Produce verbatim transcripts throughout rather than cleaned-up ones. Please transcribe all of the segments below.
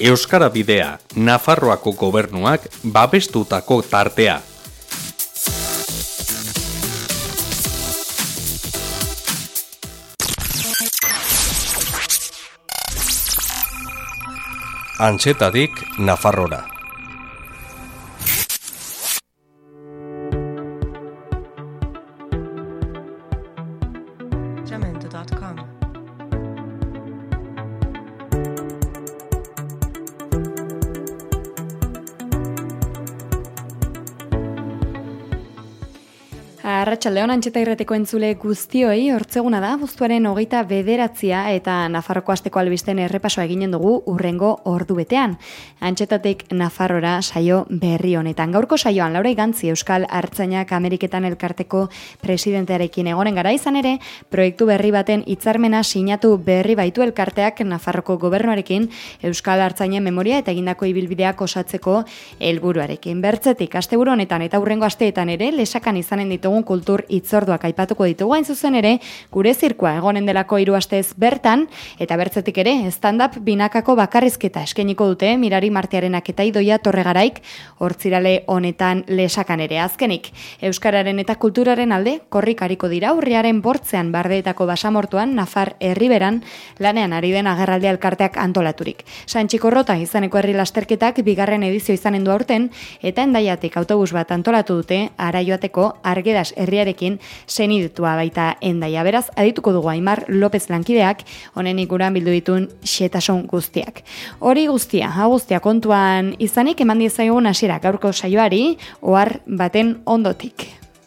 Euskara Bidea, Nafarroako gobernuak babestutako tartea. Antxetadik Nafarrora. Arratsaldeon Antxeta Irratiko entzule guztioi, hortzeguna da, abuztuaren hogeita bederatzia eta Nafarroko asteko albisten errepasoa eginen dugu urrengo ordu betean. Antxetatik Nafarrora saio berri honetan. Gaurko saioan Laura Igantzi Euskal Artzainak Ameriketan elkarteko presidentearekin egonen gara, izan ere, proiektu berri baten hitzarmena sinatu berri baitu elkarteak Nafarroko gobernuarekin Euskal Artzainen memoria eta egindako ibilbideak osatzeko helburuarekin. Bertzetik, asteburu honetan eta urrengo asteetan ere lesakan izanen ditugun kultur hitzorduak aipatuko ditugu, hain zuzen ere gure zirkua egonen delako hiru astez bertan, eta bertzetik ere stand-up binakako bakarrizketa eskainiko dute Mirari Martiarenak eta Idoia Torregaraik hortzirale honetan lesakan ere. Azkenik, euskararen eta kulturaren alde korrik ariko dira urriaren bortzean Bardeetako basamortuan Nafar Herriberan lanean ari den agerraldia elkarteak antolaturik. Santxikorrota izaneko herri lasterketak bigarren edizio izanen du aurten, eta Hendaiatik autobus bat antolatu dute Araioateko Argedas herriarekin seniditua baita Hendaia. Beraz, adituko dugu Aimar López lankideak honen inguruan bildu ditun xetasun guztiak. Hori guztia, hau guztia kontuan izanik eman diezaiogun hasiera gaurko saioari ohar baten ondotik.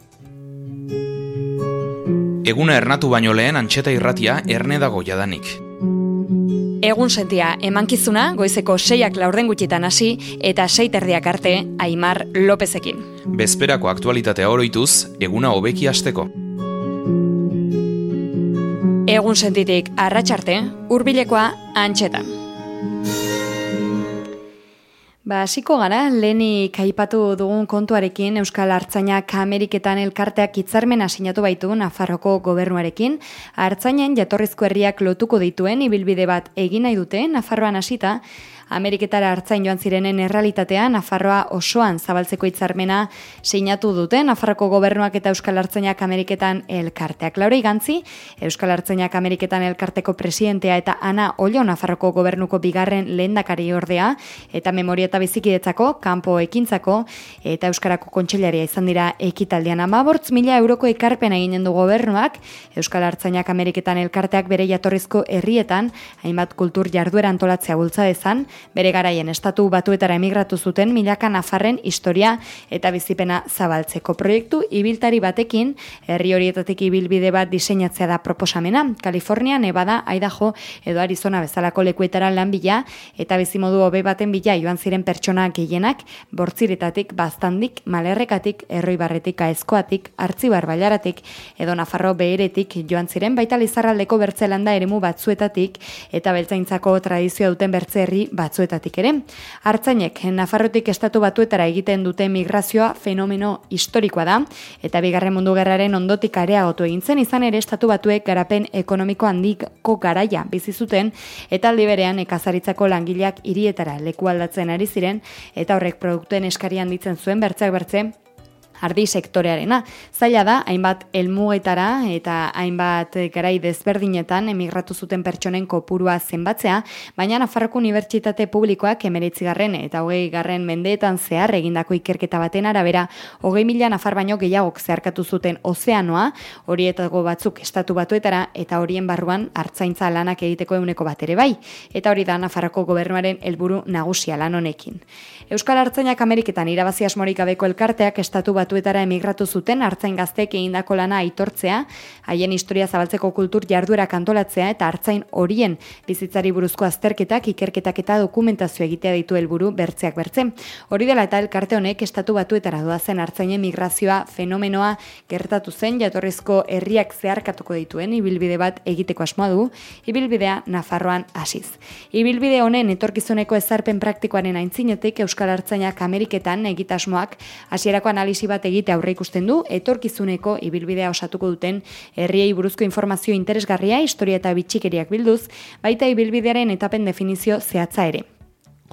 Eguna ernatu baino lehen Antxeta Irratia erne dago jadanik. Egun sentia emankizuna goizeko seiak laurden gutxitan hasi eta sei terdiak arte Aimar Lópezekin. Bezperako aktualitatea oroituz, eguna hobeki hasteko. Egun sentitik arratsarte, hurbilekoa Antxetan. Ba, hasiko gara, lehenik aipatu dugun kontuarekin Euskal Artzainak Ameriketan elkarteak hitzarmena sinatu baitu Nafarroko gobernuarekin. Artzainen jatorrizko herriak lotuko dituen ibilbide bat egin nahi dute, Nafarroan hasita, Ameriketara artzain joan zirenen errealitatea Nafarroa osoan zabaltzeko hitzarmena sinatu dute Nafarroko gobernuak eta Euskal Artzainak Ameriketan elkarteak. Laura Igantzi, Euskal Artzainak Ameriketan elkarteko presidentea eta Ana Ollo Nafarroko gobernuko bigarren lehendakari ordea eta memoria eta bizikidetzako, kanpo ekintzako eta Euskarako kontseilaria izan dira ekitaldian. Hamabost mila euroko ekarpena eginen du gobernuak Euskal Artzainak Ameriketan elkarteak bere jatorrizko herrietan hainbat kultur jarduera antolatzea bultza dezan, bere garaien estatu batuetara emigratu zuten milaka nafarren historia eta bizipena zabaltzeko. Proiektu ibiltari batekin, herri horietatik ibilbide bat diseinatzea da proposamena. Kalifornia, Nevada, Idaho edo Arizona bezalako lekuetara lan bila eta bizimodu hobe baten bila joan ziren pertsona gehienak, bortziretatik, baztandik, malerrekatik, erroibarretik, aezkoatik, artzibar bailaratik edo Nafarro beheretik joan ziren, baita Lizarraldeko bertzelanda eremu batzuetatik eta beltzaintzako tradizioa duten bertze herri batzuetatik ere. Artzainek Nafarrotik estatu batuetara egiten dute migrazioa fenomeno historikoa da, eta bigarren mundu gerraren ondotik areagotu egin zen, izan ere estatu batuek garapen ekonomiko handiko garaia bizi zuten, eta aldi berean nekazaritzako langileak hirietara leku aldatzen ari ziren, eta horrek produktuen eskari handitzen zuen bertzeak bertze ardi sektorearena. Zaila da, hainbat helmugetara eta hainbat garai desberdinetan emigratu zuten pertsonen kopurua zenbatzea, baina Nafarroko Unibertsitate Publikoak hemeretzigarren eta hogei garren mendeetan zehar egindako ikerketa baten arabera, hogei mila nafar baino gehiagok zeharkatu zuten ozeanoa, horietako batzuk estatu batuetara eta horien barruan artzaintza lanak egiteko ehuneko bat ere bai, eta hori da Nafarroko gobernuaren helburu nagusia lan honekin. Euskal Artzainak Ameriketan irabazi asmorik gabeko elkarteak estatu batuetara emigratu zuten artzain gazteek egindako lana aitortzea, haien historia zabaltzeko kultur jarduerak antolatzea eta artzain horien bizitzari buruzko azterketak, ikerketak eta dokumentazio egitea ditu helburu bertzeak bertze. Hori dela eta elkarte honek estatu batuetara doazen artzainen migrazioa fenomenoa gertatu zen jatorrizko herriak zeharkatuko dituen ibilbide bat egiteko asmoa du, ibilbidea Nafarroan hasiz. Ibilbide honen etorkizuneko ezarpen praktikoaren aintzinetik Euskal Artzainak Ameriketan egitasmoak hasierako analisi bat egite aurre ikusten du, etorkizuneko ibilbidea osatuko duten herriei buruzko informazio interesgarria, historia eta bitxikeriak bilduz, baita ibilbidearen etapen definizio zehatza ere.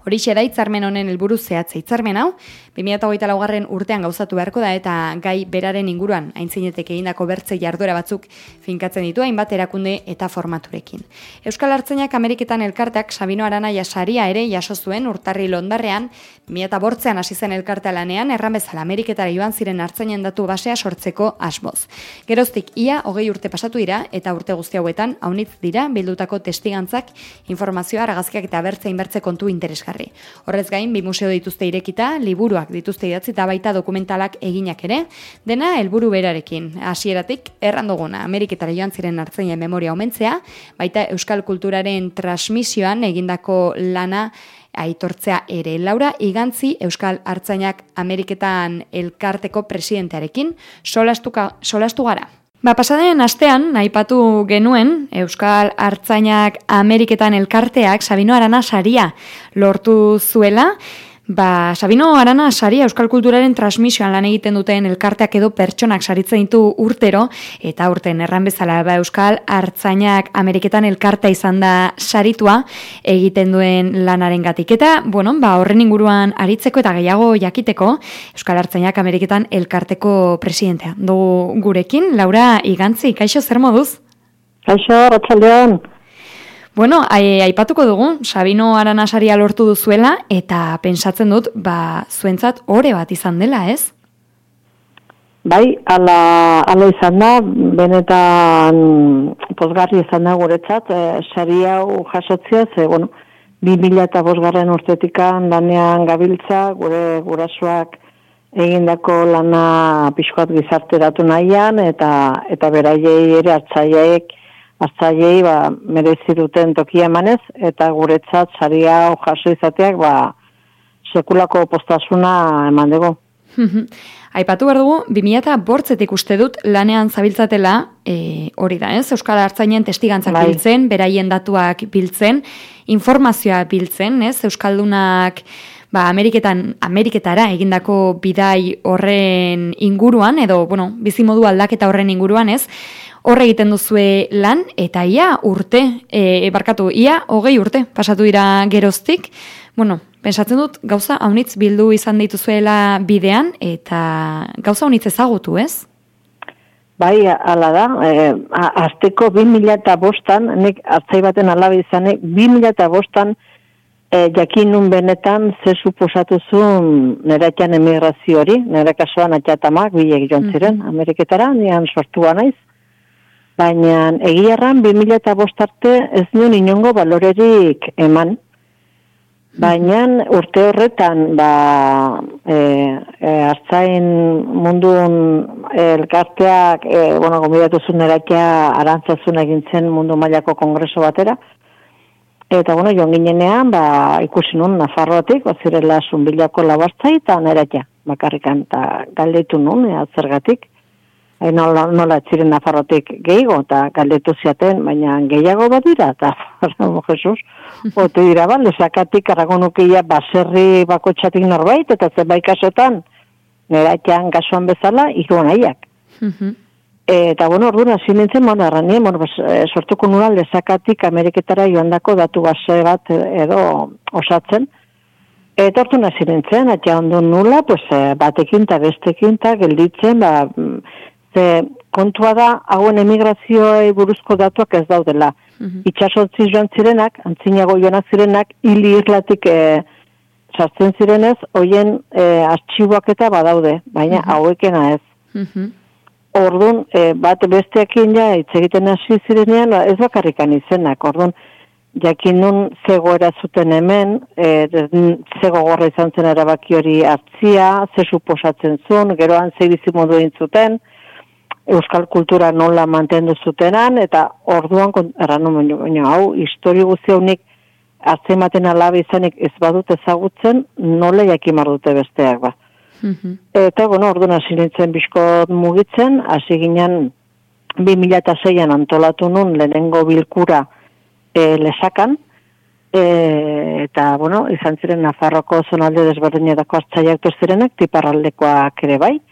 Horixe da hitzarmen honen helburu zehatza. Hitzarmen hau, bi mila hogeita laugarren urtean gauzatu beharko da eta gai beraren inguruan aintzinetek egindako bertze jarduera batzuk finkatzen ditu hainbat erakunde eta formaturekin. Euskal Artzainak Ameriketan elkarteak Sabino Aranaia saria ere jaso zuen urtarril ondarrean, bi mila bortzean hasi zen elkartea lanean, erran bezala Ameriketara joan ziren artzainen datu basea sortzeko asmoz. Geroztik ia hogei urte pasatu dira eta urte guzti hauetan haunitz dira bildutako testigantzak, informazioa, argazkiak eta bertze inbertze kontu interesgarri. Horrez gain, bi museo dituzte irekita, liburuak dituzte idatzi eta baita dokumentalak eginak ere, dena helburu berarekin. Hasieratik erran duguna, Ameriketara joan ziren artzainen memoria omentzea, baita euskal kulturaren transmisioan egindako lana aitortzea ere. Laura Igantzi, Euskal Artzainak Ameriketan elkarteko presidentearekin solastuka, solastu gara. Ba, pasaden astean, aipatu genuen, Euskal Artzainak Ameriketan elkarteak Sabino Arana saria lortu zuela. Ba, Sabino Arana saria Euskal Kulturaren transmisioan lan egiten duten elkarteak edo pertsonak saritzen ditu urtero, eta urten erran bezala ba, Euskal Artzainak Ameriketan elkartea izan da saritua egiten duen lanarengatik. Eta, bueno, ba, horren inguruan aritzeko eta gehiago jakiteko, Euskal Artzainak Ameriketan elkarteko presidentea dugu gurekin, Laura Igantzi, kaixo, zer moduz? Kaixo, arratsaldean. Bueno, aipatuko dugu, Sabino Arana saria lortu duzuela, eta pentsatzen dut, ba, zuentzat ore bat izan dela, ez? Bai, ala, ala izan da, benetan pozgarri izan da guretzat, e, saria hau jasotzea, ze, bueno, bi mila eta bosgarren urtetikan lanean gabiltza, gure gurasoak egindako lana pixkoat gizarteratu nahian, eta, eta beraiei ere hartzaileek, hartzaileei ba, merezi duten tokia emanez, eta guretzat saria jaso izateak ba, sekulako postasuna eman dugu. Aipatu behar dugu, bi mila bortzetik uste dut lanean zabiltzatela, e, hori da, ez? Euskal Artzainen testigantzak bai. Biltzen, beraien datuak biltzen, informazioa biltzen, ez? Euskaldunak ba, Ameriketan, Ameriketara egindako bidai horren inguruan, edo, bueno, bizimodu aldaketa horren inguruan, ez? Horre egiten duzue lan, eta ia urte, e, barkatu, ia hogei urte pasatu dira geroztik. Bueno, pensatzen dut gauza haunitz bildu izan dituzuela bidean, eta gauza haunitz ezagutu, ez? Bai, ala da, e, azteko bi mila eta bostan, nik hartzai baten alabe izanek, bi mila eta bostan e, jakin nun benetan ze suposatu zuen neratxan emigrazio hori, nera kasuan atxatamak, bilek joan ziren, mm-hmm. Ameriketara, nian sortua naiz. Baina egiarran bi mila eta bost arte ez nion inongo balorerik eman. Baina urte horretan ba, e, e, hartzain mundun elkarteak e, bueno, gomidatu zuen erakia arantzazun egintzen mundu mailako kongreso batera. Eta bueno, joan ginenean ba, ikusi nun Nafarroatik, bazirela zunbilako labartzai eta nerakia bakarrikan eta galdetu nun, e, zergatik. E, nola, nola etziren Nafarrotik gehiago, eta galdetu ziaten, baina gehiago badira, eta Jesus, ote dira, ba, lezakatik aragonukia baserri bakotxatik norbait, eta zenbait kasotan, neratxean kasuan bezala, hiruan aiak. Uh-huh. E, eta, bueno, orduan, hasi nintzen, bueno, erranien, bueno, bas, e, sortuko nula lezakatik Ameriketara joandako datu base bat edo osatzen, eta orduan hasi nintzen, atxa ondun nula, pues, batekin eta bestekin eta gelditzen, ba, Ze, kontua da, hauen emigrazioei buruzko datuak ez daudela. Uh-huh. Itxasotziz joan zirenak, antzinago joanak zirenak, hili irlatik e, sartzen zirenez, hoien e, artxiboak eta badaude, baina uh-huh. hauekena ez. Uh-huh. Orduan, e, bat besteakin ja, hitz egiten hasi zirenean, ez bakarrikan izenak. Orduan, jakin nun zegoera zuten hemen, e, zego gorra izan zen erabaki hori hartzia, ze suposatzen zuen, geroan ze bizimodu intzuten, euskal kultura nola mantendu zutenan, eta orduan, erranu baino, hau, histori guzti haunik atzematen alabe izanik ez badut ezagutzen, nola jakimar dute besteak ba. Mm-hmm. Eta, bueno, orduan hasi nintzen bizkot mugitzen, hasi ginen bi mila seian antolatu nun lehenengo bilkura e, lesakan, e, eta, bueno, izan ziren Nafarroko zonalde desberdinetako hartzaileak zirenak, tiparraldekoak ere bai,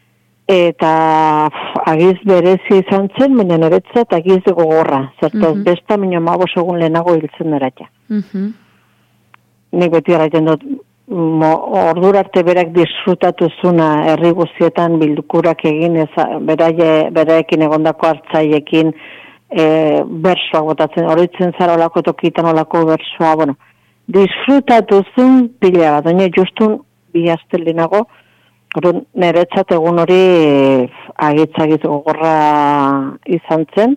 eta pf, agiz berezi izan zen, baina niretzat agiz gogorra. Zertaz, mm-hmm. besta minio mabos egun lehenago hiltzen eratxa. Mm-hmm. nik beti erraiten dut, ordurarte berak disfrutatu zuna herri guztietan bildukurak egin, beraie, beraekin egondako hartzaiekin, e, bersoak botatzen, horitzen zara olako tokitan olako bersoa, bueno, disfrutatu zuen pila bat, doina justun bi astelinago, niretzat egun hori agitzagit gogorra izan zen,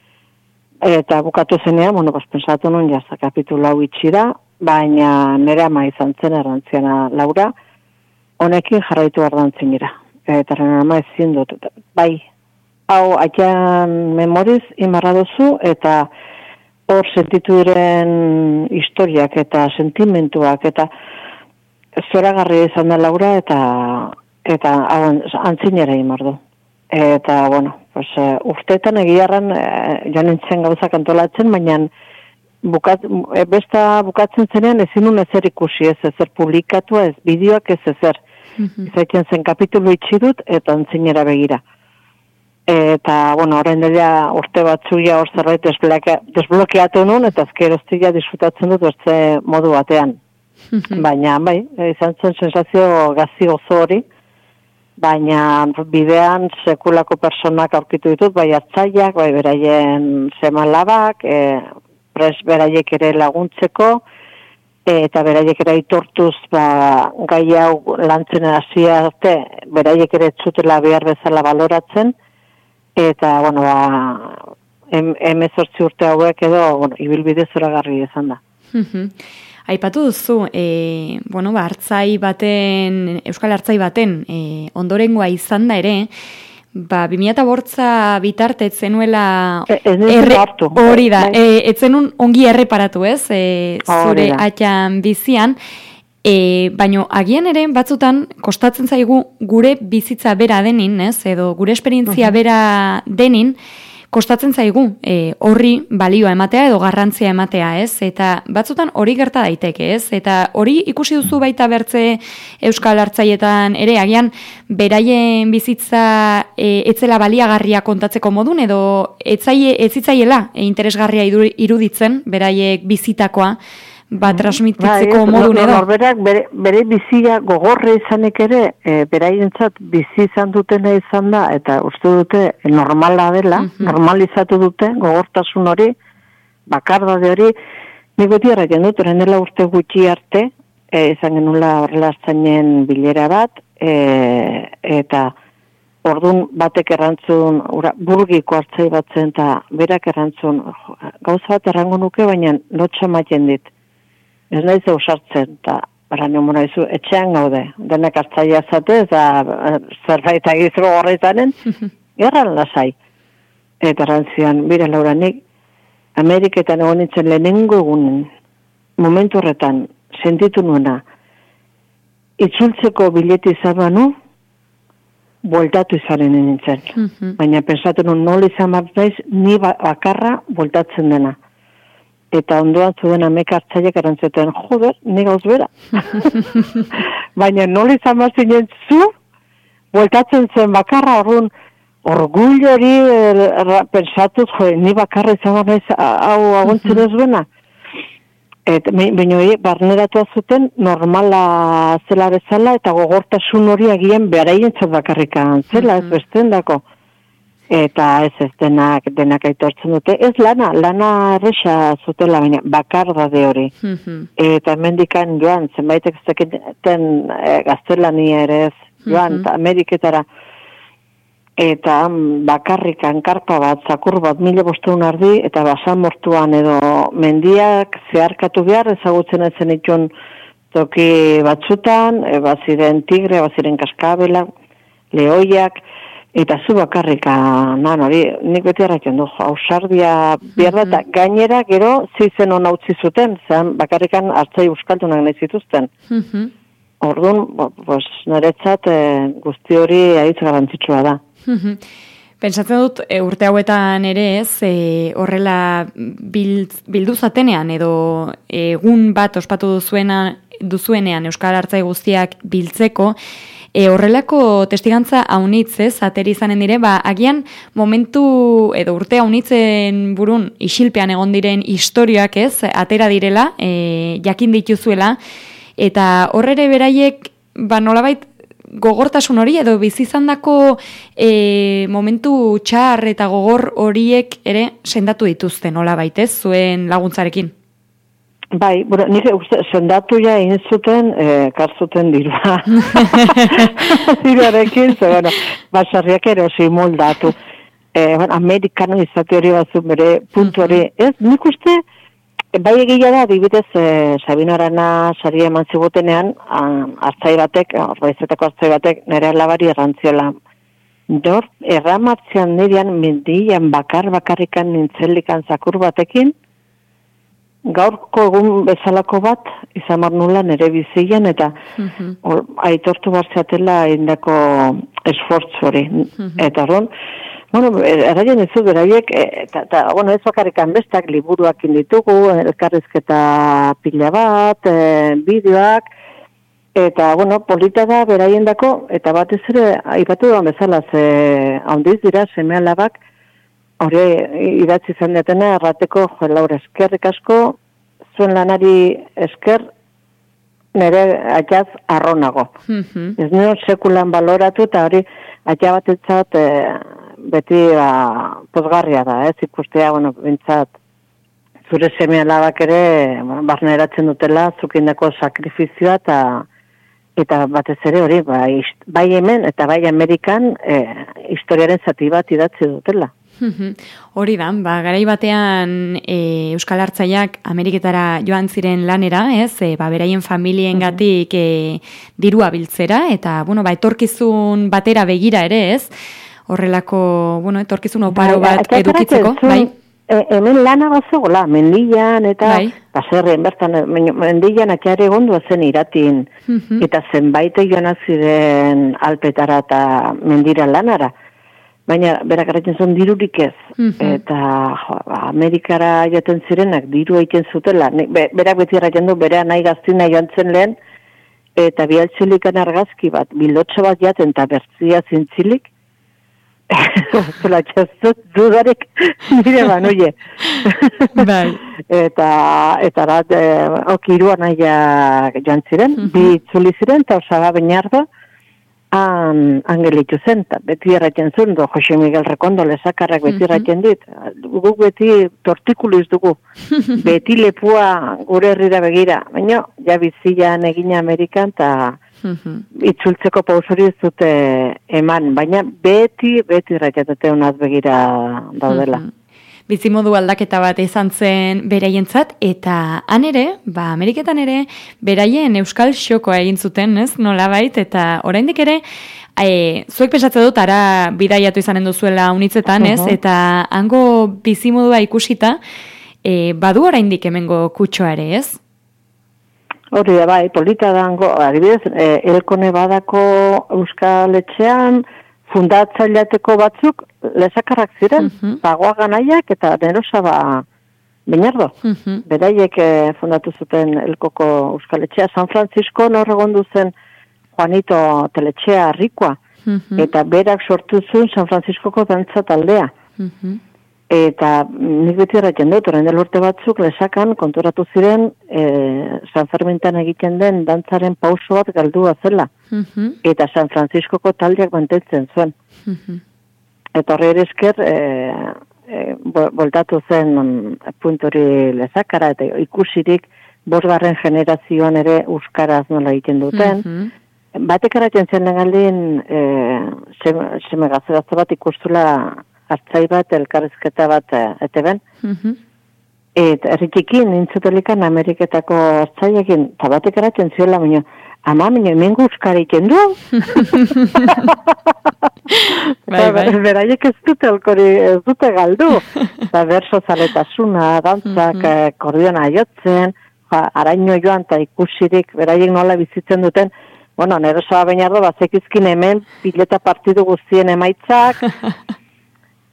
eta bukatu zenean, bueno, pues, pensatu nun jazta kapitula hau itxira, baina nire ama izan zen errantziana Laura, honekin jarraitu errantzin gira. Eta nire ama ezin dut. Bai, hau aian memoriz imarra duzu, eta hor sentitu diren historiak eta sentimentuak, eta zoragarria izan da Laura, eta eta antzinera imardu. Eta, bueno, pues, uh, urteetan egiarran uh, joan nintzen gauzak antolatzen, baina bukat, besta bukatzen zenean ezin nun ezer ikusi, ez ezer publikatu, ez bideoak ez ezer. Mm-hmm. Izaiten zen kapitulu itxi dut eta antzinera begira. Eta, bueno, horrein dela urte batzuia hor zerbait desbloke, desblokeatu nun, eta azkeroztia disfrutatzen dut beste modu batean. Mm-hmm. Baina, bai, izan zen sensazio gazi gozo hori, baina bidean sekulako personak aurkitu ditut, bai hartzaileak, bai beraien semalabak, e, pres beraiek ere laguntzeko, e, eta beraiek ere aitortuz ba, gai hau lantzen hasia arte, beraiek ere txutela behar bezala baloratzen, eta, bueno, ba, em, emezortzi urte hauek edo, bueno, ibilbide zoragarri izan da. Aipatu duzu, e, bueno, ba, hartzai baten, Euskal Hartzai baten e, ondorengoa izan da ere, ba, bi mila bortza bitarte etzenuela erre, hori da, e, etzenun ongi erreparatu ez, e, zure atxan bizian, e, baino agian ere batzutan kostatzen zaigu gure bizitza bera denin, ez, edo gure esperientzia uh-huh. bera denin, kostatzen zaigu e, horri balioa ematea edo garrantzia ematea, ez? Eta batzutan hori gerta daiteke, ez? Eta hori ikusi duzu baita bertze Euskal Hartzaietan ere, agian beraien bizitza e, etzela baliagarria kontatzeko modun, edo etzaie, etzitzaiela e, interesgarria iruditzen beraiek bizitakoa, ba, transmititzeko bai, modun edo. Norberak bere, bere bizia gogorre izanek ere, e, beraientzat bizi izan dutena izan da, eta uste dute normala dela, uh-huh. normalizatu dute, gogortasun hori, bakardade hori, nik beti erraten dut, orain dela urte gutxi arte, e, izan genula horrela hartzainen bilera bat, e, eta ordun batek errantzun, ura, burgiko hartzai bat zen, eta berak errantzun, gauza bat errango nuke, baina lotxa maten dit. Ez nahi zeu sartzen, eta bara nion izu, etxean gaude, denek hartzaia zate, eta zerbait agizro horretanen, erran lasai. Eta rantzian, bira Laura, nik Ameriketan egon nintzen lehenengo egunen, momentu horretan, sentitu nuena, itzultzeko bileti izan banu, bueltatu izanen nintzen. Uh-huh. Baina pensatu nuen, nola izan bat naiz, ni bakarra bueltatzen dena. Eta ondoan zuden amek hartzaiek erantzuten, joder, ni gauz bera. Baina nola izan bat zinen zu, bueltatzen zen bakarra, orduan, orgullo hori er, pensatuz, jo, ni bakarra izan bat naiz, hau aguntzen ez duena. Et, baina hori, barneratu zuten, normala zela bezala, eta gogortasun hori agian beharaien bakarrikan zela, ez besten dako. Eta ez ez denak, denak aitortzen dute. Ez lana, lana erresa zutela, baina bakardade hori. Mm-hmm. Eta hemendikan joan, zenbaitek zeketen e, gaztelania ere ez, joan, mm-hmm. Ameriketara. Eta bakarrikan karpa bat, zakur bat, mila bosteun ardi, eta basamortuan edo mendiak zeharkatu behar, ezagutzen ezen itun toki batzutan, e, baziren tigre, baziren kaskabela, lehoiak, eta zu bakarrika, nan hori, nik beti erratzen du, ausardia behar da, gainera, gero, zizen hona utzi zuten, zen bakarrikan hartzai euskaldunak nahi zituzten. Mm-hmm. Orduan, pues, niretzat e, guzti hori ahitz garantzitsua da. Mm-hmm. Pentsatzen dut, e, urte hauetan ere ez, e, horrela bild, bildu zatenean, edo egun bat ospatu duzuena, duzuenean Euskal Hartzai guztiak biltzeko, E, horrelako testigantza haunitz, ez, ateri izanen dire, ba, agian momentu edo urte haunitzen burun isilpean egon diren historiak, ez, atera direla, e, jakin dituzuela, eta horrere beraiek, ba, nolabait, gogortasun hori edo bizizandako e, momentu txar eta gogor horiek ere sendatu dituzte nolabait, ez, zuen laguntzarekin? Bai, bueno, nire uste, sendatu ja egin zuten, eh, karzuten dirua. Diruarekin, ze, bueno, basarriak erosi moldatu. Eh, bueno, amerikano izate hori batzu bere puntu hori. Ez, nik uste, bai egia da, adibidez, eh, Sabino Arana saria eman zigutenean, hartzai batek, orbaizetako hartzai batek, nire alabari errantziola. Nor, erramartzean nirean, mendian bakar bakarrikan nintzelikan zakur batekin, gaurko egun bezalako bat, izan mar nula nire bizian, eta uh-huh. or, aitortu bartzeatela indako esfortzu hori. Uh-huh. Eta hori, bueno, eraien ez dut beraiek, eta, eta, bueno, ez bakarrikan bestak, liburuak inditugu, elkarrizketa pila bat, e, bideoak, eta, bueno, polita da beraien dako, eta batez ere, aipatu duan bezala, ze handiz dira, seme alabak, hori idatzi izan detena, errateko, jo, Laura, eskerrik asko, zuen lanari esker, nire atxaz arronago. Mm-hmm. Ez nire sekulan baloratu, eta hori atxa batetzat e, beti ba, pozgarria da, ez ikustea, bueno, bintzat, zure seme alabak ere, bueno, barneratzen dutela, zukindako sakrifizioa, eta eta batez ere hori, bai, bai hemen, eta bai Amerikan, e, historiaren zati bat idatzi dutela. Hori da, ba, garai batean e, Euskal Hartzaiak Ameriketara joan ziren lanera, ez, e, ba, beraien familiengatik e, dirua biltzera, eta, bueno, ba, etorkizun batera begira ere, ez, horrelako, bueno, etorkizun oparo bat ba, edukitzeko, bai? E, hemen lana bazegola, mendian, eta bai. Baserren, bertan, mendian atxare gondua zen iratin, uh-huh. eta zenbait joan ziren alpetara eta mendira lanara. Baina, berak arretzen zuen dirurik ez. Mm-hmm. Eta jo, Amerikara joaten zirenak diru egiten zutela. Be, berak beti arretzen du, berea nahi gaztina joan zen lehen, eta bialtxelikan argazki bat, bilotxo bat jaten eta bertzia zintzilik, zela txazut dudarek nire banuie. Bai. eta, eta rat, e, okirua nahi joan ziren, mm-hmm. bi itzuli ziren, eta osaga bainardo, Han, angelitu zen, beti erraten zuen, do, Jose Miguel Rekondo lezakarrak beti erraten dit, guk beti tortikuliz dugu, beti lepua gure herrira begira, baina ja bizian egina Amerikan, eta itzultzeko pausori ez dute eman, baina beti, beti erraten unaz begira daudela. Bizimodu aldaketa bat izan zen beraientzat, eta han ere, ba, Ameriketan ere, beraien euskal xokoa egin zuten, ez, nolabait, eta oraindik ere, e, zuek pesatze dut, ara bidaiatu izanen duzuela unitzetan, ez, uh-huh. eta hango bizimodua ikusita, e, badu oraindik hemengo kutxoa ere, ez? Hori da, bai, polita da hango, adibidez, e, Elkone badako euskal etxean, fundatzaileateko batzuk lezakarrak ziren, uh-huh. pagoa ganaiak eta nerosa ba Beñardo. Uh-huh. Beraiek eh, fundatu zuten Elkoko Euskaletxea San Francisco nor egondu zen Juanito Teletxea Rikoa, uh-huh. eta berak sortu zuen San Franciscoko dantza taldea. Uh-huh. Eta nik beti erraten dut, orain dela urte batzuk lesakan konturatu ziren e, San Fermintan egiten den dantzaren pauso bat galdua zela. Uh-huh. Eta San Franciscoko taldeak mantentzen zuen. Uh-huh. Eta horre esker e, e, voltatu zen puntori lesakara, eta ikusirik bosgarren generazioan ere euskaraz nola egiten duten. Uh-huh. Batek erraten zen legaldin e, seme gazte bat ikustula hartzai bat, elkarrizketa bat ete ben. Uh-huh. Eta erritikin nintzutelikan Ameriketako hartzaiekin, eta batek eratzen ziola, baina, ama, baina, hemen euskara iken du? bai, bai. Beraiek ez dute elkori, ez dute galdu. Eta berso zaletasuna, dantzak, uh-huh. kordiona aiotzen, araño joan eta ikusirik, beraiek nola bizitzen duten, bueno, Nerosa Beñardo, bazekizkin hemen, pileta partidu guztien emaitzak,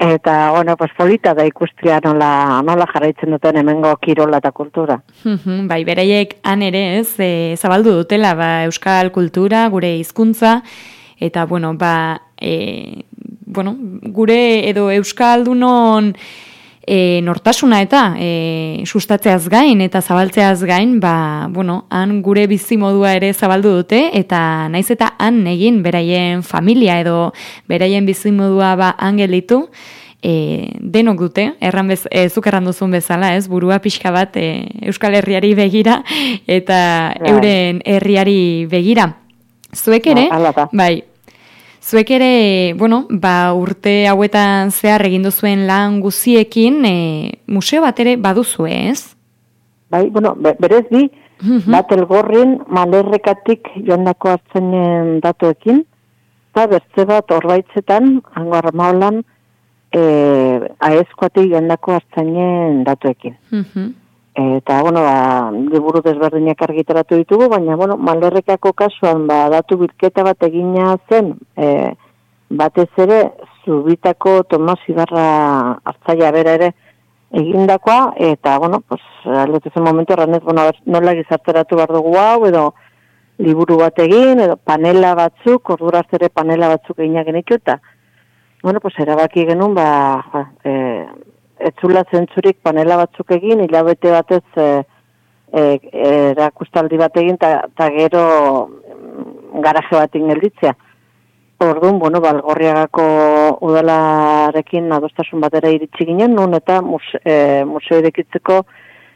Eta, bueno, pues polita da ikustia nola, nola jarraitzen duten hemengo kirola eta kultura. Bai, beraiek han ere, ez, e, zabaldu dutela, ba, euskal kultura, gure hizkuntza, eta, bueno, ba, e, bueno, gure edo euskaldunon e, nortasuna eta e, sustatzeaz gain eta zabaltzeaz gain, ba, bueno, han gure bizimodua ere zabaldu dute, eta naiz eta han egin beraien familia edo beraien bizimodua ba angelitu, e, denok dute, erran bez, e, zuk erran duzun bezala, ez, burua pixka bat e, Euskal Herriari begira eta ja. euren herriari begira. Zuek ere, ja, bai, zuek ere, bueno, ba, urte hauetan zehar egin duzuen lan guziekin, e, museo bat ere baduzue, ez? Bai, bueno, berez bi, uh-huh. bat elgorrin malerrekatik joandako hartzainen datuekin, eta bertze bat orbaitzetan, hango armaulan, e, aezkoatik joandako hartzainen datuekin. Uh-huh. Eta, bueno, ba, liburu desberdinak argitaratu ditugu, baina, bueno, malerrekako kasuan, ba, datu bilketa bat egina zen, e, batez ere, Zubitako Tomas Ibarra hartzaia bera ere egindakoa, eta, bueno, pues, aldetu zen momentu erranez, bueno, nola gizarteratu behar dugu hau, edo liburu bat egin, edo panela batzuk, ordura ere panela batzuk eginak genitu, eta, bueno, pues, erabaki genuen, ba, e, etzula zentzurik panela batzuk egin, hilabete batez e, e, erakustaldi bat egin, eta gero garaje bat ingelditzea. Orduan, bueno, Balgorriagako udalarekin adostasun batera iritsi ginen, nun eta muse, e, museo irekitzeko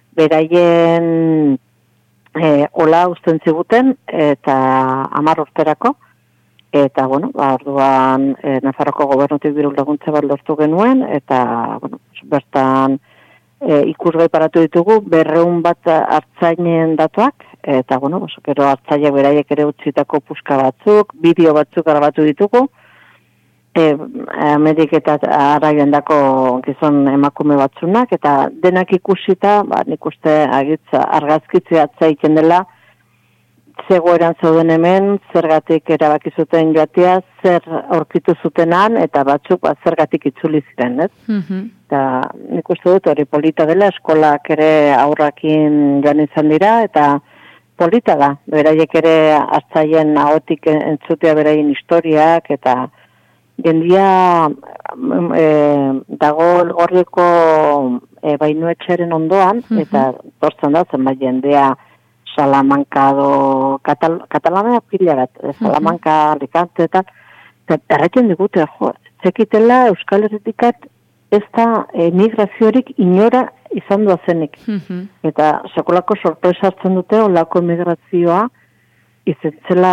beraien e, ola usten ziguten, eta hamar urterako. Eta, bueno, ba, orduan e, Nafarroko gobernutik diru laguntza bat lortu genuen, eta, bueno, bertan e, ikusgai paratu ditugu, berreun bat hartzainen datuak, eta, bueno, oso, gero hartzaileak beraiek ere utzitako puska batzuk, bideo batzuk grabatu ditugu, e, Amerik eta ara joandako gizon emakume batzunak, eta denak ikusita, ba, nik uste agitza, argazkitzea hartzaiken dela, zegoeran zauden hemen, zergatik erabaki zuten joatea, zer aurkitu zutenan, eta batzuk ba, zergatik itzuli ziren, ez? Uh-huh. Eta nik uste dut hori polita dela, eskolak ere aurrakin joan izan dira, eta polita da, beraiek ere hartzaien ahotik entzutea beraien historiak, eta jendia e, dago Elgorrieko e, bainuetxeren ondoan, uh-huh. eta tortzen da, zenbait jendea, Salamanca do Katal Catalana pila bat, Salamanca, Alicante eta erraiten digute, jo, txekitela Euskal Herritikat ez da emigraziorik inora izan duazenik. Uh-huh. Eta sekulako sorpresa hartzen dute olako emigrazioa izetzela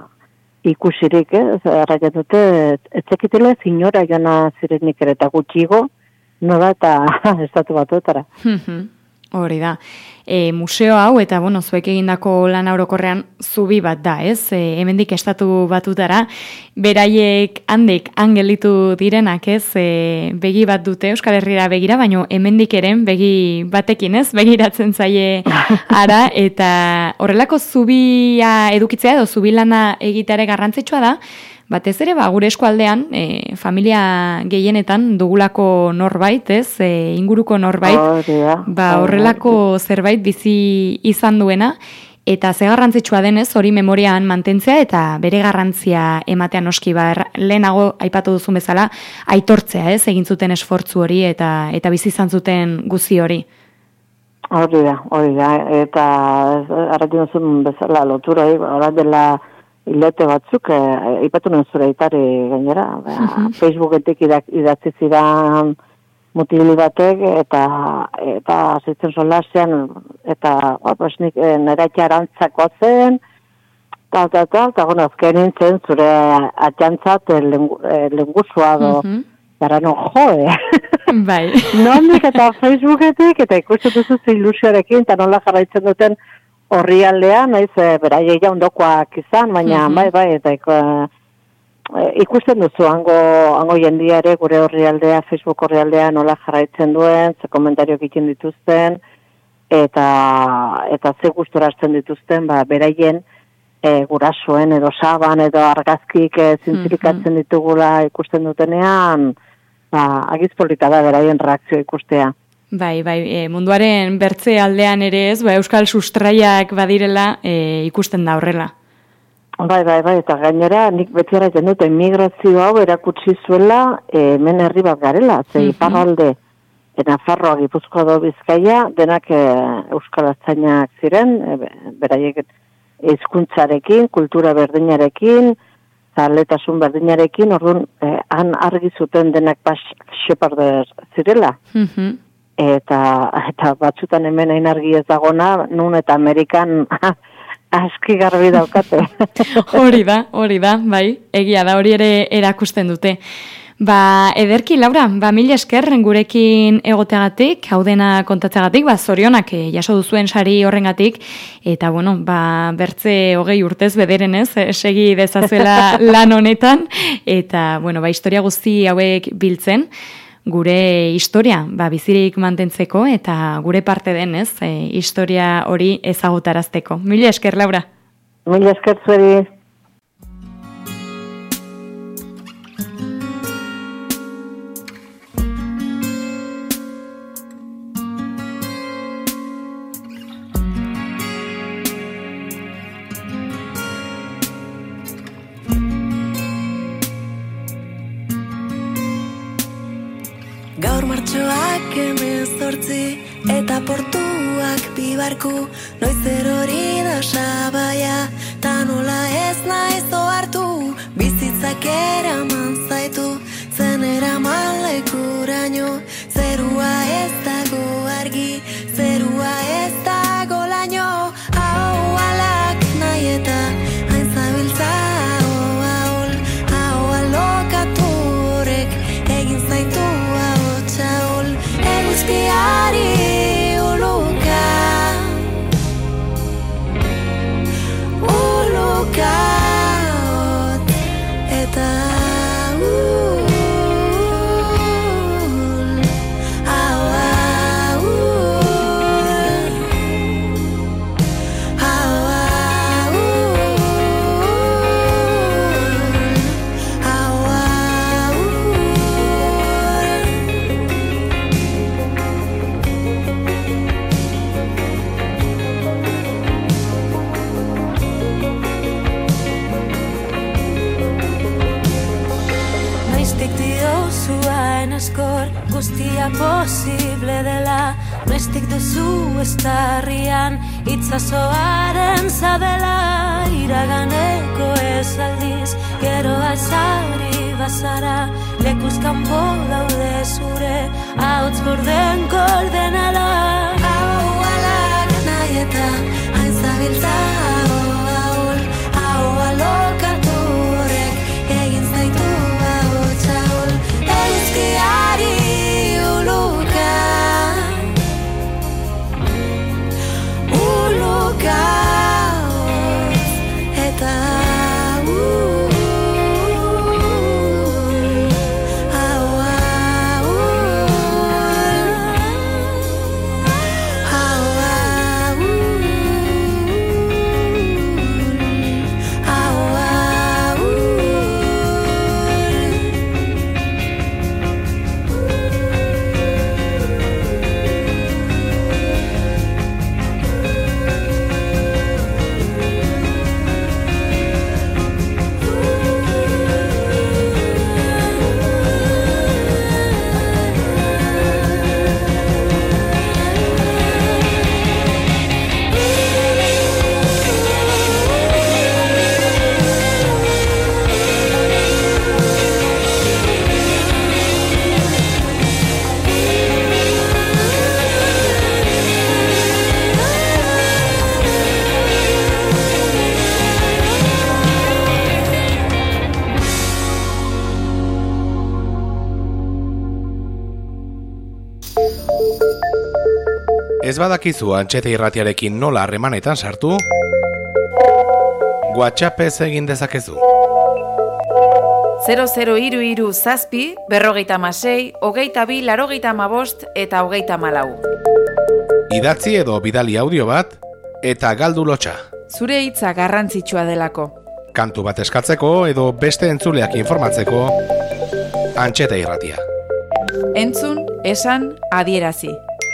ikusirik, eh? Erraiten dute, txekitela ez inora jana zirenik ere eta gutxigo, nola eta estatu batuetara. Uh-huh. Hori da. E, museo hau, eta bueno, zuek egindako lan orokorrean zubi bat da, ez? E, hemendik estatu batutara, beraiek handek angelitu direnak, ez? E, begi bat dute Euskal Herrira begira, baino hemendik eren begi batekin, ez? Begiratzen zaie ara, eta horrelako zubia edukitzea edo zubilana egiteare garrantzitsua da, batez ere, ba, gure eskualdean, e, familia gehienetan dugulako norbait, ez, e, inguruko norbait, oh, yeah. ba, horrelako zerbait bizi izan duena, eta ze garrantzitsua denez, hori memorian mantentzea, eta bere garrantzia ematean noski, ba, lehenago aipatu duzun bezala, aitortzea, ez, egin zuten esfortzu hori, eta eta bizi izan zuten guzi hori. Hori da, hori da, eta arratzen duzun bezala lotura, hori dela, Ilote batzuk, eh, ipatu nuen zure itari gainera, uh-huh. Facebooketik idatzi zidan mutili batek, eta eta zitzen solasean, eta pues, nik, eh, nera txarantzako zen, eta, eta, eta, eta, bueno, azken nintzen zure atxantzat eh, lengu, eh, lengusua do, uh-huh. Gara no, joe. Bai. Nondik eta Facebooketik, eta ikusten duzu ilusioarekin, eta nola jarraitzen duten, horri aldean, naiz, e, beraiek jaundokoak izan, baina, mm-hmm. bai, bai, eta e, ikusten duzu, hango, hango jendiare, gure horri aldea, Facebook horri aldea, nola jarraitzen duen, ze komentarioak ikin dituzten, eta, eta ze gustora hartzen dituzten, ba, beraien, e, gurasoen, edo saban, edo argazkik e, zintzirikatzen mm-hmm. ditugula ikusten dutenean, ba, agizpolita da beraien reakzio ikustea. Bai, bai, e, munduaren bertze aldean ere ez, ba, euskal sustraiak badirela e, ikusten da horrela. Bai, bai, bai, eta gainera nik beti erraiten dut, emigrazio hau erakutsi zuela e, hemen herri bat garela, ze Mhm. iparralde, e, Nafarroa, Gipuzkoa do Bizkaia, denak e, euskal artzainak ziren, e, beraiek hizkuntzarekin, kultura berdinarekin, zaletasun berdinarekin, orduan e, han argi zuten denak bas xeparder zirela. Mhm. Eta, eta batzutan hemen hain argi ez dagona, nun eta Amerikan aski garbi daukate. Hori da, hori da, bai, egia da, hori ere erakusten dute. Ba, ederki, Laura, ba, mila esker gurekin egoteagatik, hau dena kontatzeagatik, ba, zorionak eh, jaso duzuen sari horrengatik, eta, bueno, ba, bertze hogei urtez bederen ez, eh, segi dezazuela lan honetan, eta, bueno, ba, historia guzti hauek biltzen, gure historia, ba, bizirik mantentzeko, eta gure parte denez, e, historia hori ezagutarazteko. Mila esker, Laura. Mila esker zueri. Gaur martxoak hemezortzi eta portuak bibarku, noiz erori da sabaia, ta nola ez naiz ohartu, bizitzak eraman zaitu, zen eraman lekuraino, zerua ez dago argi, zerua ez dago laino, hau alak nahi eta hain zabiltza hau ahol, hau alokatu horrek egin zaitu txaul, eguzkiari uluka, uluka hot, eta ul, hau ahul, hau ahul, hau ahul. Noiztik diozuain eskor guztia posible dela, noiztik duzu estarrian itzazoaren zabela, iraganeko ez aldiz, gero azari bazara, lekuz kanpo daude zure, hauts borden kordenala. Hau alak nahi eta hain zabiltza hau ahol, hau alokatu horrek egin zaitu hau txaul, eguzkiari uluka, uluka hotz, eta ul, hau ahul, hau ahul, hau ahul. Ez badakizu Antxeta irratiarekin nola harremanetan sartu, WhatsAppez egin dezakezu. zero zero hiru hiru zazpi, berrogeita hamasei, hogeita bi, laurogeita hamabost eta hogeita hamalau. Idatzi edo bidali audio bat eta galdu lotxa. Zure hitza garrantzitsua delako. Kantu bat eskatzeko edo beste entzuleak informatzeko, Antxeta irratia. Entzun, esan, adierazi.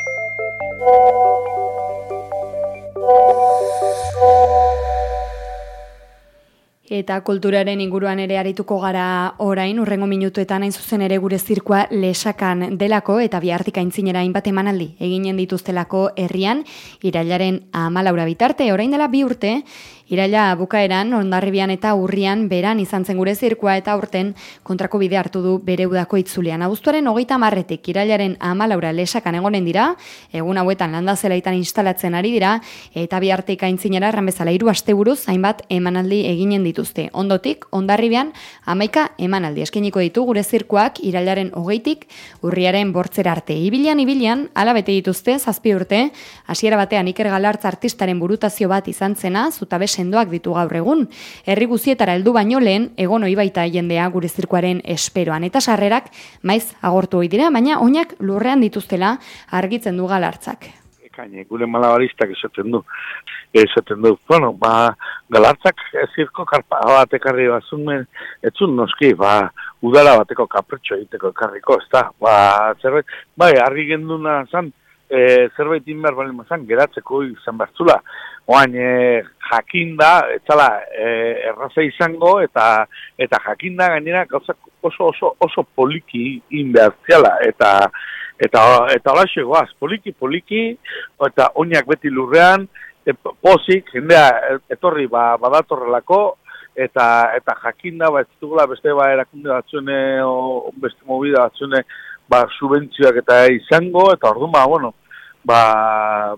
Eta kulturaren inguruan ere arituko gara orain, urrengo minutuetan hain zuzen ere gure zirkoa lesakan delako eta bihartik aintzinera hainbat emanaldi eginen dituztelako herrian, irailaren hamalaura bitarte, orain dela bi urte, iraila bukaeran, Hondarribian eta Urrian beran izan zen gure zirkoa eta urten kontrako bide hartu du bere udako itzulian. Abuztuaren hogeita marretik irailaren hamalaura lesakan egonen dira, egun hauetan landazelaitan instalatzen ari dira, eta bihartik aintzinera erran bezala hiru asteburuz hainbat emanaldi eginen dituzte. Ondotik, Hondarribian hamaika emanaldi eskainiko ditu gure zirkoak irailaren hogeitik Urriaren bortzera arte. Ibilian, ibilian, ala bete dituzte, zazpi urte, hasiera batean Iker Galartza artistaren burutazio bat izan zena, zutabe sendoak ditu gaur egun. Herri guzietara heldu baino lehen, egon ohi baita jendea gure zirkoaren esperoan. Eta sarrerak maiz agortu ohi dira, baina oinak lurrean dituztela argitzen du Galartzak. Ekaine, gure malabaristak esaten du. Esaten du, bueno, ba, Galartzak zirko karpa bat ekarri bazumen, etzun noski, ba, udara bateko kapretxo egiteko ekarriko, ez da, ba, zerbait, bai, argi genduna zan, e, zerbait inber bali mazan, geratzeko izan bertzula. Oain, e, jakinda, etzala, e, erraza izango, eta eta jakinda gainera gauzak oso, oso, oso poliki inbertziala, eta eta eta hola goaz, poliki, poliki, eta oinak beti lurrean, e, pozik, jendea etorri ba, badatorrelako, eta eta jakinda, ba, ez dugula beste ba, erakunde batzune, o beste movida batzune, ba, subentzioak eta izango, eta orduan, ba, bueno, ba,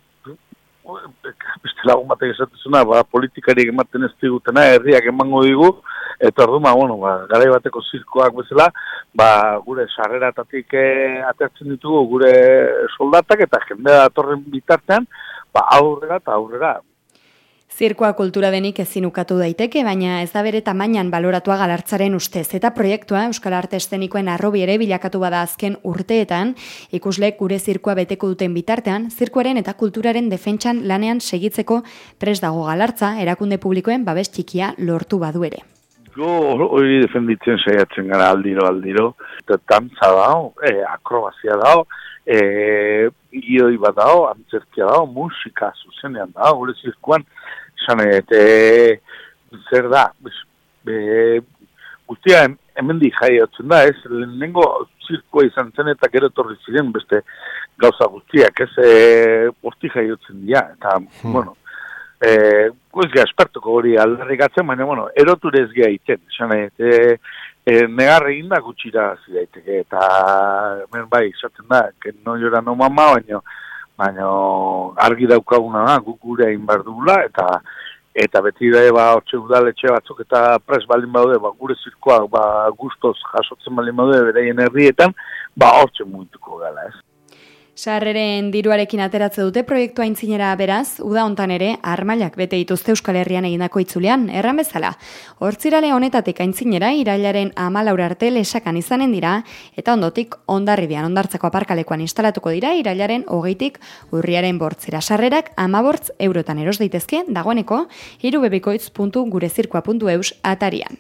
beste lagun batek esatezuna, ba, politikariak ematen ez digutena, herriak emango digu, eta orduan, bueno, ba, garai bateko zirkoak bezala, ba, gure sarreratatik eh, atertzen ditugu gure soldatak, eta jendea datorren bitartean, ba, aurrera eta aurrera. Zirkoa kultura denik ezin ukatu daiteke, baina ez da bere tamainan baloratua Galartzaren ustez. Eta proiektua Euskal Arte Eszenikoen arrobi ere bilakatu bada azken urteetan, ikusleek gure zirkoa beteko duten bitartean, zirkoaren eta kulturaren defentsan lanean segitzeko prest dago Galartza, erakunde publikoen babes txikia lortu badu ere. Go hori defenditzen saiatzen gara aldiro, aldiro. Eta dantza dao, e, akrobazia dao, e, gioi bat dao, antzerkia dao, musika zuzenean dao, gure zirkoan, esan e, zer da, e, guztia hemendik jaiotzen da, ez, lehenengo zirkoa izan zen eta gero etorri ziren beste gauza guztiak, ez, e, horti jaiotzen dira, eta, hmm. bueno, e, ez gara espertuko hori aldarrikatzen, baina, bueno, eroture ez gara iten, esan e, e, negar egin da gutxira zidaiteke, eta, hemen bai, esaten da, que no llora no mama, baina, baina argi daukaguna da, guk gure egin behar dugula, eta eta beti da, ba, hortxe udaletxe batzuk eta pres baldin baude, ba, gure zirkoa, ba, gustoz jasotzen baldin baude, beraien herrietan, ba, hortxe mugituko gala, ez. Sarreren diruarekin ateratze dute proiektua aintzinera beraz, uda hontan ere, armailak bete dituzte Euskal Herrian egindako itzulean, erran bezala. Hortzirale honetatik aintzinera, irailaren hamalaura arte lesakan izanen dira, eta ondotik Hondarribian Hondartzako aparkalekuan instalatuko dira, irailaren hogeitik Urriaren bortzera. Sarrerak hamabortz eurotan eros daitezke, dagoeneko, irubebikoitz puntu gurezirkoa puntu eus atarian.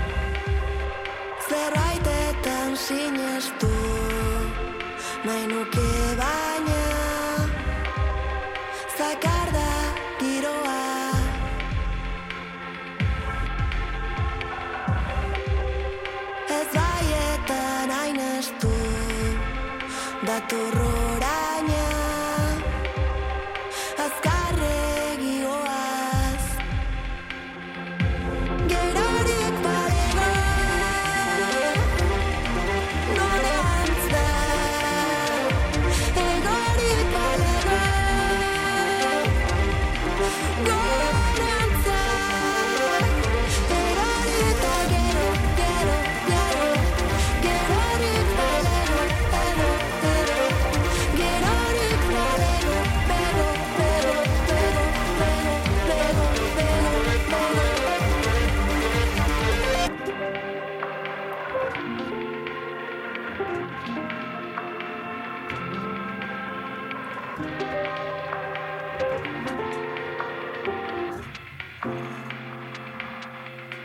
Zerbaitetan sinestu nahi nuke baina zakar da giroa ez baietan ainestu dator oraina azkarregi goaz gerorik badego norantz da egorik badego gorantza erori eta gero, gero, gero gerorik badego, pero, pero gerorik badego, pero, pero, pero, pero, pero, pero,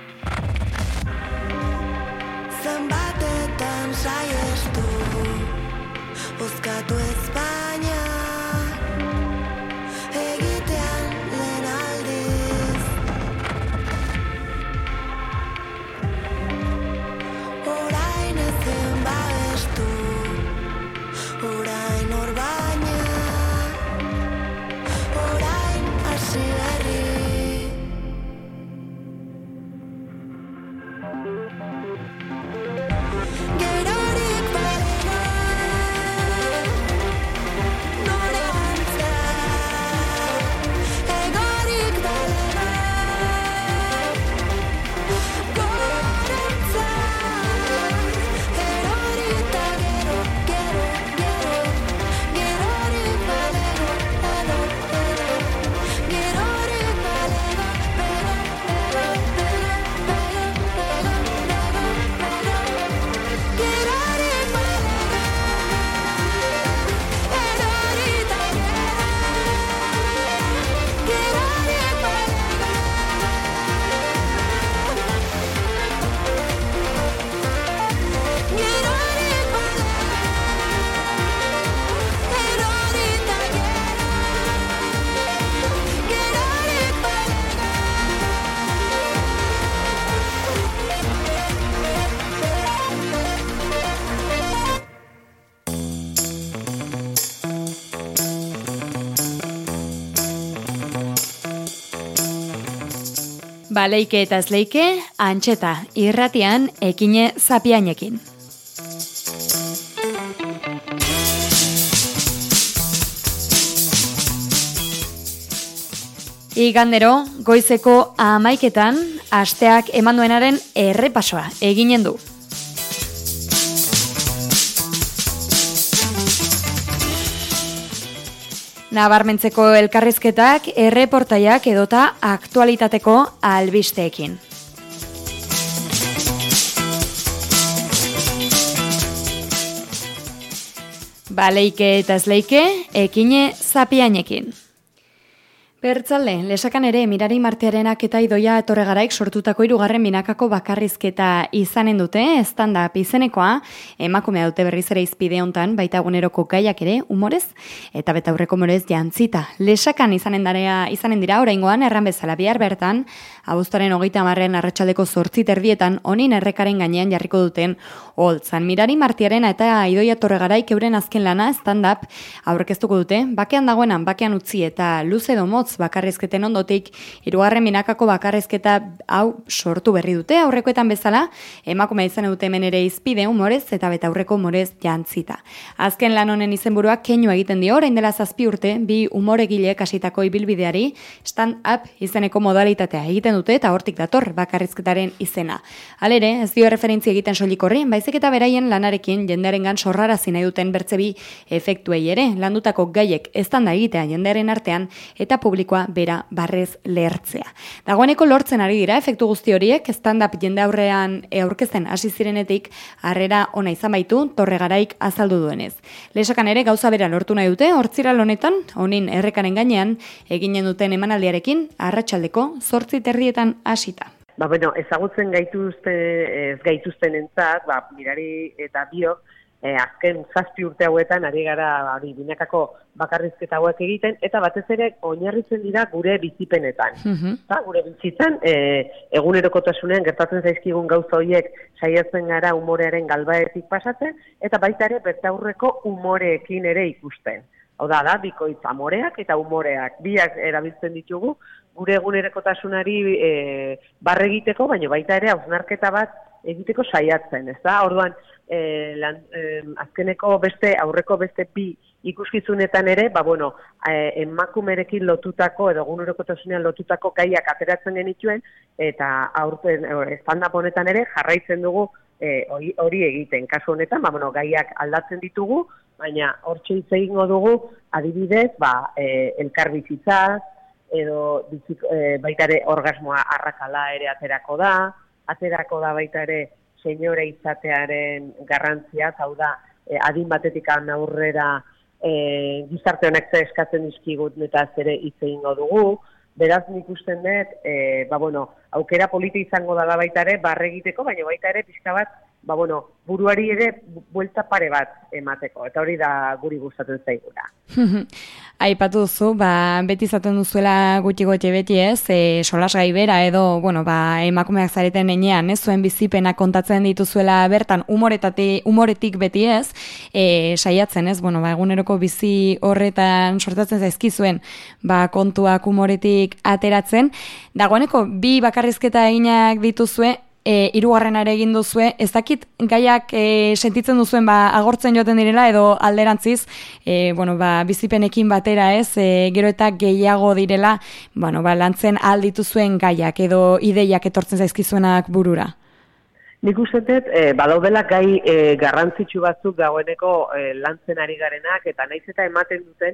zenbatetan saiestu Bozkatu Espainia egitean lehen aldiz. Orain ezen babestu, orain hor baina, orain hasi berri. Gerorik balego nore antza, egorik balego gorantza, erorita gero, gero, gero, gerorik balego, ero, ero, gerorik balego, pero, pero, pero, pero, pero, pero, gerorik balego, erorita gero, gerorik balego, gerorik balego, erorita Baleike eta esleike, antxeta, irratian, ekine zapiainekin. Igandero, goizeko amaiketan, asteak eman duenaren errepasoa eginen du. Nabarmentzeko elkarrizketak, erreportaiak edota aktualitateko albisteekin. Baleike eta esleike, ekine zapiainekin. Bertzalde, lesakan ere Mirari Martiarenak eta Idoia Etorregaraik sortutako hirugarren binakako bakarrizketa izanen dute, stand-up izenekoa, emakumea dute berriz ere izpide hontan, baita eguneroko gaiak ere humorez, eta betaurreko humorez jantzita. Lesakan izanen, darea, izanen dira, oraingoan erran bezala bihar bertan, abuztuaren hogeita hamarren arratsaldeko zortzi terdietan, honin errekaren gainean jarriko duten holtzan. Mirari Martiarena eta Idoia Etorregaraik euren azken lana stand-up aurkeztuko dute, bakean dagoenan, bakean utzi eta luze domotz bakarrizketen ondotik, hirugarren binakako bakarrizketa hau sortu berri dute, aurrekoetan bezala, emakumea izan dute hemen ere izpide humorez eta betaurreko humorez jantzita. Azken lan honen izenburua keinu egiten dio, orain dela zazpi urte, bi umoregileek hasitako ibilbideari stand-up izeneko modalitatea egiten dute eta hortik dator bakarrizketaren izena. Halere, ez dio referentzia egiten soilik horri, baizik eta beraien lanarekin jendearengan sorrarazi nahi duten bertzebi efektuei ere, landutako gaiek eztanda egitea jendearen artean eta publikoa bera barrez lehertzea. Dagoeneko lortzen ari dira efektu guzti horiek, stand-up jende aurrean aurkezten hasi zirenetik harrera ona izan baitu Torregaraik azaldu duenez. Lesakan ere gauza bera lortu nahi dute, hortziral honetan, honin errekaren gainean, eginen duten emanaldiarekin, arratsaldeko zortzi terrietan hasita. Ba, bueno, ezagutzen gaituzten, ez gaituzten entzat, ba, Mirari eta biok, eh, azken zazpi urte hauetan, ari gara, hori, binakako bakarrizketa hauek egiten, eta batez ere oinarritzen dira gure bizipenetan. Mhm. Ta, gure bizitzan, e, egunerokotasunean gertatzen zaizkigun gauza horiek saiatzen gara umorearen galbaetik pasatzen, eta baita ere bertaurreko umoreekin ere ikusten. Hau da, da, bikoitz amoreak eta umoreak, biak erabiltzen ditugu, gure egunerokotasunari e, barre egiteko, baina baita ere hausnarketa bat egiteko saiatzen, ez da? Orduan, e, lan, e, azkeneko beste, aurreko beste bi ikuskizunetan ere, ba, bueno, e, emakumerekin lotutako, edo egunerokotasunean lotutako gaiak ateratzen genituen, eta aurten, stand-up honetan ere, jarraitzen dugu e, hori, hori egiten. Kasu honetan, ba, bueno, gaiak aldatzen ditugu, baina hortxe hitz egingo dugu, adibidez, ba, e, elkarbizitzaz, edo bizik, e, baita ere orgasmoa arrakala ere aterako da, aterako da baita ere senyore izatearen garrantzia, hau da, e, adin batetik aurrera e, gizarte honek ze eskatzen dizkigut eta zere hitz egingo dugu. Beraz, nik usten dut, e, ba, bueno, aukera polita izango dela baita ere, barre egiteko, baina baita ere pixka bat ba, bueno, buruari ere buelta pare bat emateko, eta hori da guri gustatzen zaiguna. Aipatu duzu, ba, beti izaten duzuela gutxi gutxi beti ez, e, solasgai bera edo, bueno, ba, emakumeak zareten enean, ez, zuen bizipena kontatzen dituzuela bertan, umoretati, umoretik beti ez, e, saiatzen ez, bueno, ba, eguneroko bizi horretan sortatzen zaizkizuen, ba, kontuak umoretik ateratzen. Dagoeneko, bi bakarrizketa eginak dituzue, E, hirugarrenare egin duzue, ez dakit gaiak e, sentitzen duzuen ba, agortzen joaten direla edo alderantziz, e, bueno, ba, bizipenekin batera ez, e, gero eta gehiago direla, bueno, ba, lantzen aldituzuen gaiak edo ideiak etortzen zaizkizuenak burura. Nik uste dut, e, badaudela gai e, garrantzitsu batzuk dagoeneko e, lantzen ari garenak, eta naiz eta ematen duten,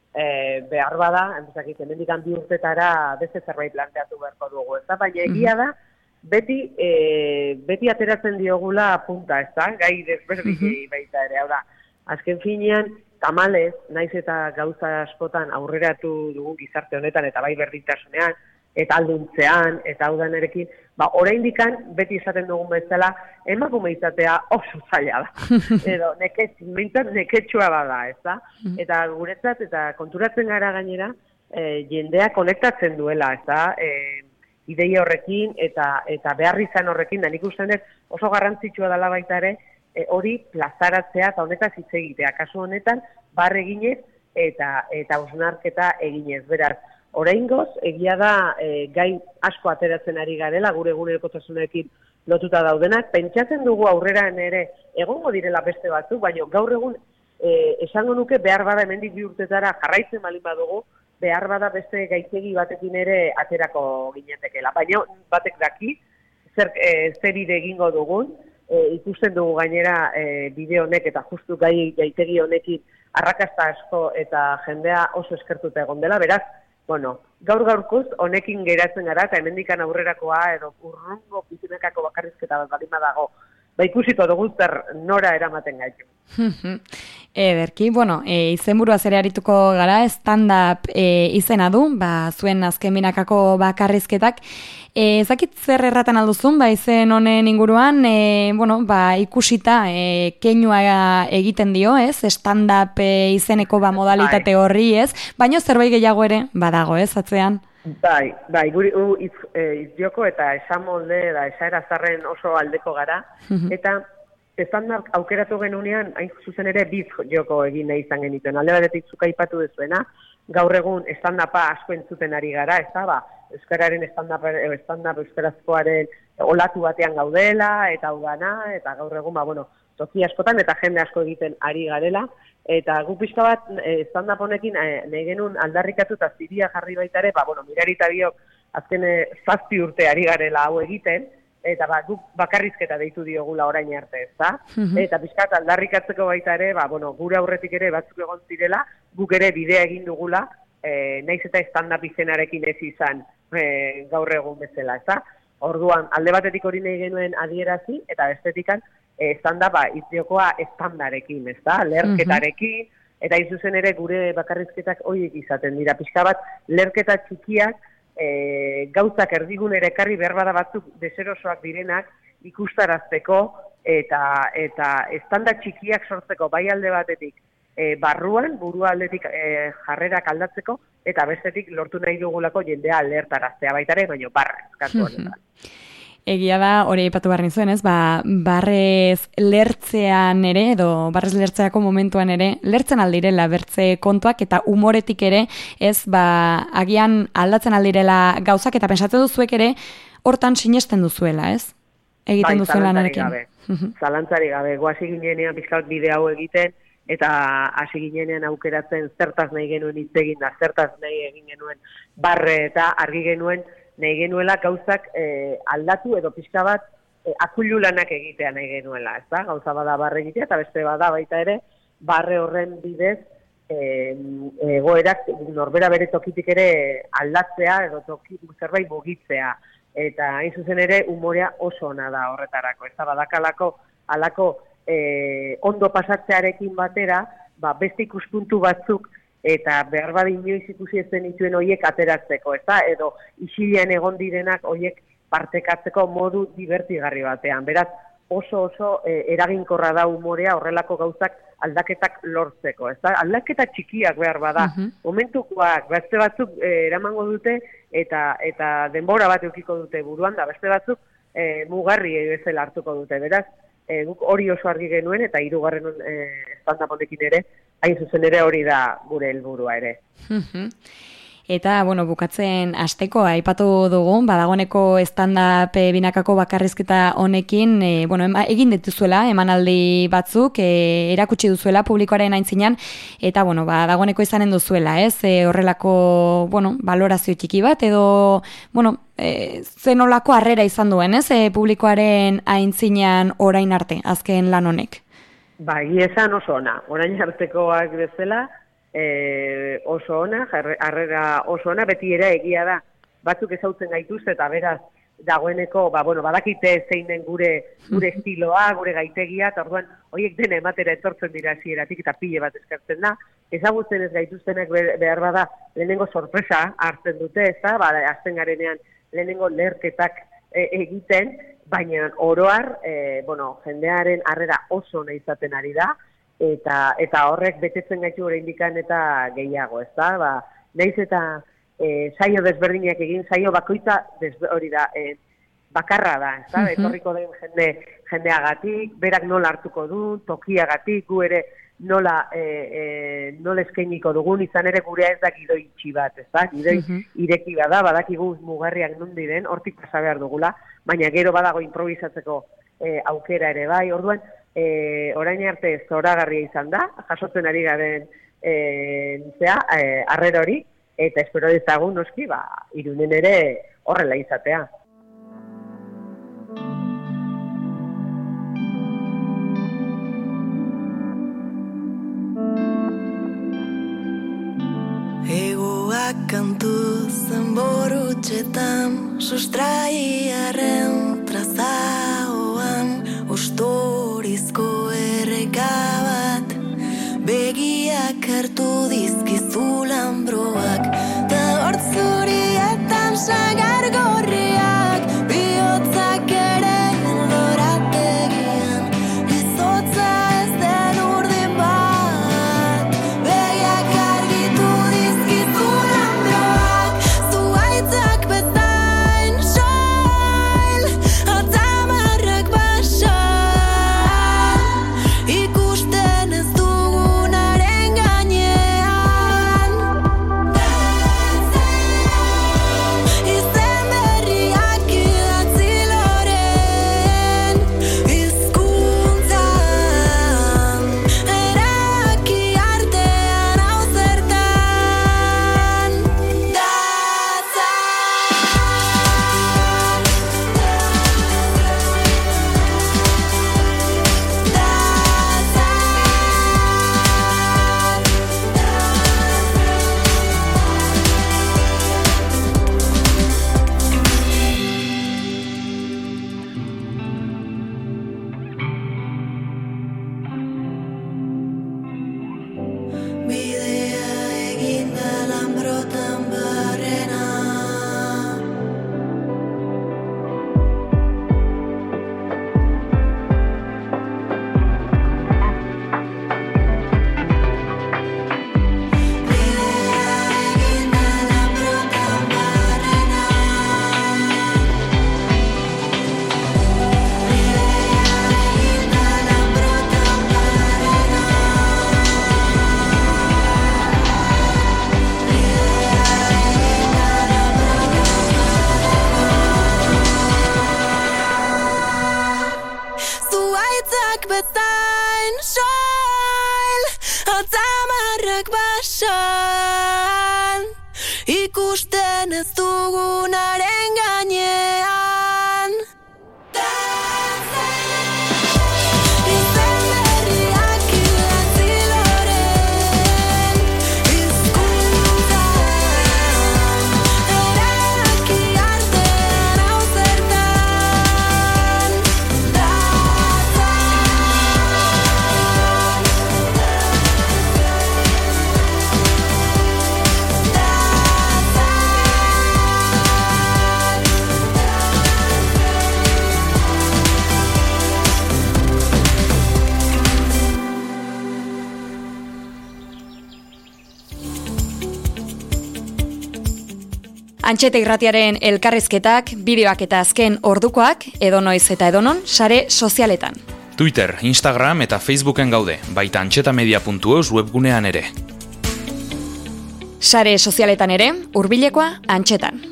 e, behar bada, entzakit, hemendik handi urtetara beste zerbait planteatu beharko dugu, ez da, baina egia da, Beti, e, beti ateratzen diogula punta, ez da? Gai desberdinei baita ere, hau da. Azken finean, tamalez, naiz eta gauza askotan aurreratu dugu gizarte honetan, eta bai berdintasunean, eta alduntzean, eta hau danerekin, ba, oraindikan beti izaten dugun bezala, emakume izatea oso zaila da. Edo, neketxua neketxua bada, ez da? Eta guretzat, eta konturatzen gara gainera, e, jendea konektatzen duela, ez da? E, ideia horrekin eta eta behar izan horrekin, da nik uste dut oso garrantzitsua dela baita ere, e, hori plazaratzea eta honetaz hitz egitea. Kasu honetan, barre eginez eta eta hausnarketa eginez. Beraz, oraingoz, egia da e, gai asko ateratzen ari garela, gure egunerokotasunekin lotuta daudenak. Pentsatzen dugu aurreran ere egongo direla beste batzuk, baina gaur egun e, esango nuke behar bada hemendik bi urtetara jarraitzen balin badugu, behar bada beste gaitegi batekin ere aterako ginetekela. Baina batek daki, zer, e, zer ide egingo dugun, e, ikusten dugu gainera e, bide honek eta justu gai gaitegi honekin arrakasta asko eta jendea oso eskertuta egon dela, beraz, bueno, gaur gaurkuz honekin geratzen gara eta hemendikan aurrerakoa edo urrungo pizinekako bakarrizketa bat balima dago, ba ikusiko dugu zer nora eramaten gaitu. Ederki, bueno, e, izenburua zere arituko gara, stand-up e, izena du, ba, zuen azken binakako bakarrizketak. E, ezakit zer erratan alduzun, ba, izen honen inguruan, e, bueno, ba, ikusita e, keinua egiten dio, ez? Stand-up e, izeneko ba, modalitate horri, ez? Baina zerbait gehiago ere, badago, ez, atzean? Bai, bai, guri uh, iz, eh, izjoko eta esamolde eta esaera zarren oso aldeko gara, eta stand-up aukeratu genunean, hain zuzen ere biz joko egin nahi izan genituen. Alde batetik zuka aipatu dezuena, gaur egun stand-upa asko entzuten ari gara, ez da, ba, euskararen stand-up, stand-up euskarazkoaren olatu batean gaudela, eta hau dana, eta gaur egun, ba, bueno, toki askotan eta jende asko egiten ari garela, eta gu pixka bat stand-up honekin eh, nahi genuen aldarrikatu eta ziria jarri baita ere, ba, bueno, mirarita biok azken zazpi urte ari garela hau egiten, eta ba, guk bakarrizketa deitu diogula orain arte, ez da? Mm-hmm. Eta pixkat aldarrikatzeko baita ere, ba, bueno, gure aurretik ere batzuk egon zirela, guk ere bidea egin dugula, e, naiz eta stand-up izenarekin ez izan e, gaur egun bezala, ez da? Orduan, alde batetik hori nahi genuen adierazi, eta bestetikan, e, stand-up ba, iziokoa estandarekin, ez da? Lerketarekin, eta izuzen ere gure bakarrizketak horiek izaten dira. Pixka bat, lerketa txikiak, E, gauzak erdigunera ekarri behar bada batzuk deserosoak direnak ikustarazteko eta eta estanda txikiak sortzeko bai alde batetik e, barruan, burua aldetik e, jarrerak aldatzeko eta bestetik lortu nahi dugulako jendea alertaraztea baitare, baina barrez, kasu honetan. Egia da, hori aipatu behar nizuen, ez? Ba, barrez lertzean ere, edo barrez lertzeako momentuan ere, lertzen aldirela bertze kontuak eta umoretik ere, ez, ba, agian aldatzen aldirela gauzak eta pensatzen duzuek ere, hortan sinesten duzuela, ez? Egiten bai, duzuen lanarekin. Gabe. Zalantzari gabe, guazi ginenean pizkaut bide hau egiten, eta hasi ginenean aukeratzen zertaz nahi genuen hitz egin da, zertaz nahi egin genuen barre eta argi genuen, nahi genuela gauzak e, aldatu edo pixka bat e, akullu lanak egitea nahi genuela, ez da? Gauza bada barre egitea eta beste bada baita ere barre horren bidez e, egoerak norbera bere tokitik ere aldatzea edo toki zerbait mugitzea eta hain zuzen ere umorea oso ona da horretarako, ez da? Badakalako alako e, ondo pasatzearekin batera, ba, beste ikuspuntu batzuk eta behar bada inoiz ikusi ez zenituen horiek ateratzeko, ez da? Edo isilean egon direnak horiek partekatzeko modu divertigarri batean. Beraz, oso oso e, eraginkorra da umorea horrelako gauzak aldaketak lortzeko, ez da? Aldaketa txikiak behar bada, Mhm. momentukoak, beste batzuk e, eramango dute eta eta denbora bat eukiko dute buruan, da beste batzuk e, mugarri bezala hartuko dute, beraz, e, guk hori oso argi genuen eta hirugarren e, stand-up honekin ere, hain zuzen ere hori da gure helburua ere. Mhm. Eta, bueno, bukatzen hasteko aipatu dugun, badagoneko stand-up e, binakako bakarrizketa honekin, e, bueno, ema, egin dituzuela, emanaldi batzuk, e, erakutsi duzuela publikoaren aintzinan, eta, bueno, badagoneko izanen duzuela, ez? E, horrelako, bueno, valorazio txiki bat, edo, bueno, e, zenolako harrera izan duen, ez? E, publikoaren aintzinan orain arte, azken lan honek. Bai, esan oso ona, orain artekoak bezala, E, oso ona, harrera oso ona, beti ere egia da, batzuk ezautzen gaituzte eta beraz, dagoeneko, ba, bueno, badakite zein den gure, gure estiloa, gure gaitegia, eta orduan, horiek dena ematera etortzen dira hasieratik eta pile bat eskartzen da, ezagutzen ez gaituztenak behar bada, lehenengo sorpresa hartzen dute, ez da, ba, azten garenean lehenengo lerketak e, egiten, baina oroar, e, bueno, jendearen harrera oso ona izaten ari da, eta eta horrek betetzen gaitu oraindikan eta gehiago, ezta? Ba, naiz eta e, saio desberdinak egin, saio bakoitza hori da, e, bakarra da, ezta? Etorriko den jende jendeagatik, berak nola hartuko du, tokiagatik, gu ere nola e, e, nola eskainiko dugun, izan ere gurea ez da gidoi itxi bat, ezta? Gidoi ireki bada, badakigu mugarriak non diren, hortik pasa behar dugula, baina gero badago improvisatzeko e, aukera ere bai, orduan, E, orain arte zoragarria izan da, jasotzen ari garen e, zea, e, arrero hori, eta espero dezagun noski, ba, Irunen ere horrela izatea. Egoak kantu zenborutxetan, sustraiaren trazaoan, ustorizko erreka bat, begiak hartu dizkizu lambroak, ta hortzurietan sagar gorriak, bihotzak ere lorategian, izotza ez den urdin bat, begiak argitu dizkizu lambroak, zuaitzak bezain soil, atzamarrak basa. Bezain soil, atzamarrak basan, ikusten ez dugunaren gainean. Izen berriak idatzi loren, hizkuntzan, eraki artean hau zertan. Antxeta irratiaren elkarrizketak, bideoak eta azken ordukoak, edonoiz eta edonon, sare sozialetan. Twitter, Instagram eta Facebooken gaude, baita antxetamedia puntu eus webgunean ere. Sare sozialetan ere, hurbilekoa antxetan.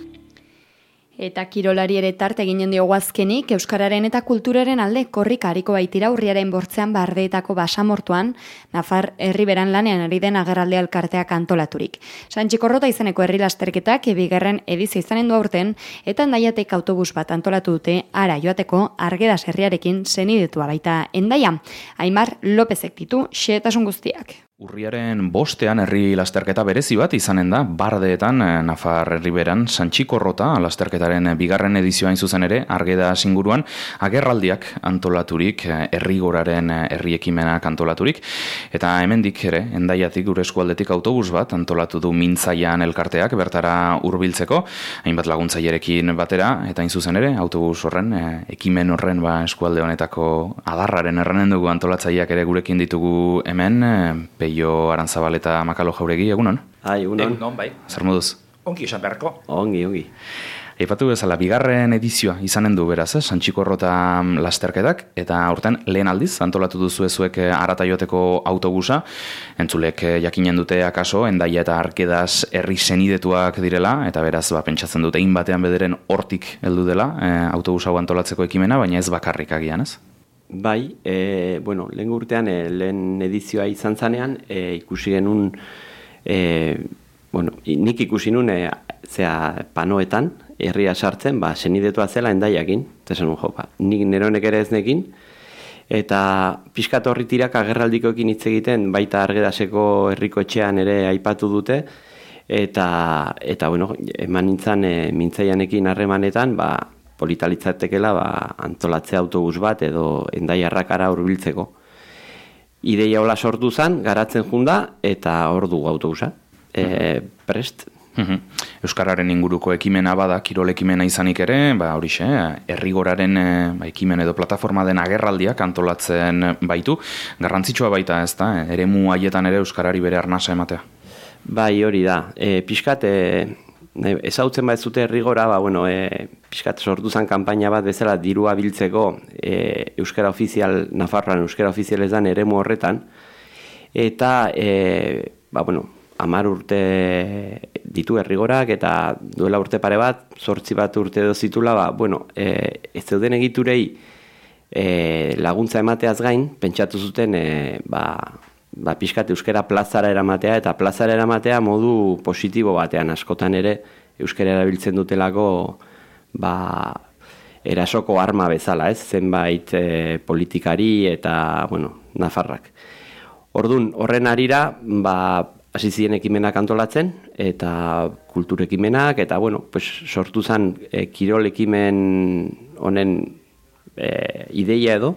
Eta kirolari ere tarte ginen diogu azkenik, euskararen eta kulturaren alde korrika hariko baitira urriaren bortzean bardeetako basamortuan, Nafar herriberan lanean ari den agerralde elkarteak antolaturik. Santxikorrota izeneko herri lasterketak bigarren edizio izanen du aurten, eta Hendaiatek autobus bat antolatu dute ara joateko Argedas herriarekin senidetua baita Hendaia. Aimar Lopezek ditu xehetasun guztiak. Urriaren bostean herri lasterketa berezi bat izanen da, bardeetan Nafar herriberan Santxikorrota lasterketaren bigarren edizioa zuzen ere, Argedas inguruan, agerraldiak antolaturik, herrigoraren herri ekimenak antolaturik, eta hemendik ere, Hendaiatik gure eskualdetik autobus bat antolatu du Mintzaian elkarteak bertara hurbiltzeko, hainbat laguntzailerekin batera, eta zuzen ere, autobus horren, ekimen horren ba, eskualde honetako adarraren erranen dugu antolatzaileak ere gurekin ditugu hemen, Peio Arantzabal eta Makalo Jauregi, egunon? Hai, egunon. Egunon, bai. Zer moduz? Ongi esan beharko. Ongi, ongi. Aipatu bezala, bigarren edizioa izanen du beraz, eh? Santxikorrota lasterketak, eta aurten lehen aldiz, antolatu duzu ezuek arata joateko autobusa, entzulek jakinen dute akaso, Hendaia eta Argedas herri senidetuak direla, eta beraz, ba, pentsatzen dute, egin batean bederen hortik heldu dela, eh, autobusa hau antolatzeko ekimena, baina ez bakarrik agian, ez? Bai, e, bueno, lehen urtean, e, lehen edizioa izan zanean, e, ikusi genuen, e, bueno, nik ikusi nuen, e, zea panoetan, herria sartzen, ba, senidetua zela Hendaiakin, eta esan jo, ba, nik neronek ere ez nekin, eta pixkat horri tirak agerraldikoekin hitz egiten, baita Argedaseko herriko etxean ere aipatu dute, eta, eta bueno, eman nintzen e, Mintzaianekin harremanetan, ba, politalitzatekela ba, antolatzea autobus bat edo Hendaiarrakara hurbiltzeko. Ideia hola sortu zen, garatzen junda, eta hor dugu autobusa. E, prest. Euskararen inguruko ekimena bada, kirol ekimena izanik ere, ba, horixe, herrigoraren ba, ekimen edo plataforma den agerraldiak antolatzen baitu. Garrantzitsua baita ez da, eremu haietan ere euskarari bere arnasa ematea. Bai, hori da. E, pixkat, e, ezautzen bat zute herrigora, ba, bueno, e, pixkat sortu zen kanpaina bat bezala dirua biltzeko e, euskara ofizial, Nafarroan euskara ofizialezan eremu horretan, eta, e, ba, bueno, hamar urte ditu herrigorak, eta duela urte pare bat, zortzi bat urte edo zitula, ba, bueno, e, ez zeuden egiturei e, laguntza emateaz gain, pentsatu zuten, e, ba, ba, pixkat euskara plazara eramatea, eta plazara eramatea modu positibo batean, askotan ere euskara erabiltzen dutelako ba, erasoko arma bezala, ez? Zenbait e, politikari eta, bueno, Nafarrak. Ordun horren arira, ba, hasi ziren ekimenak antolatzen, eta kultur ekimenak, eta, bueno, pues, sortu zen e, kirol ekimen honen e, ideia edo,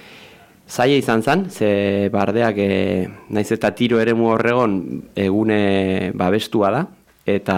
zaila izan zen, ze bardeak e, naiz eta tiro eremu horregon egune babestua da, eta,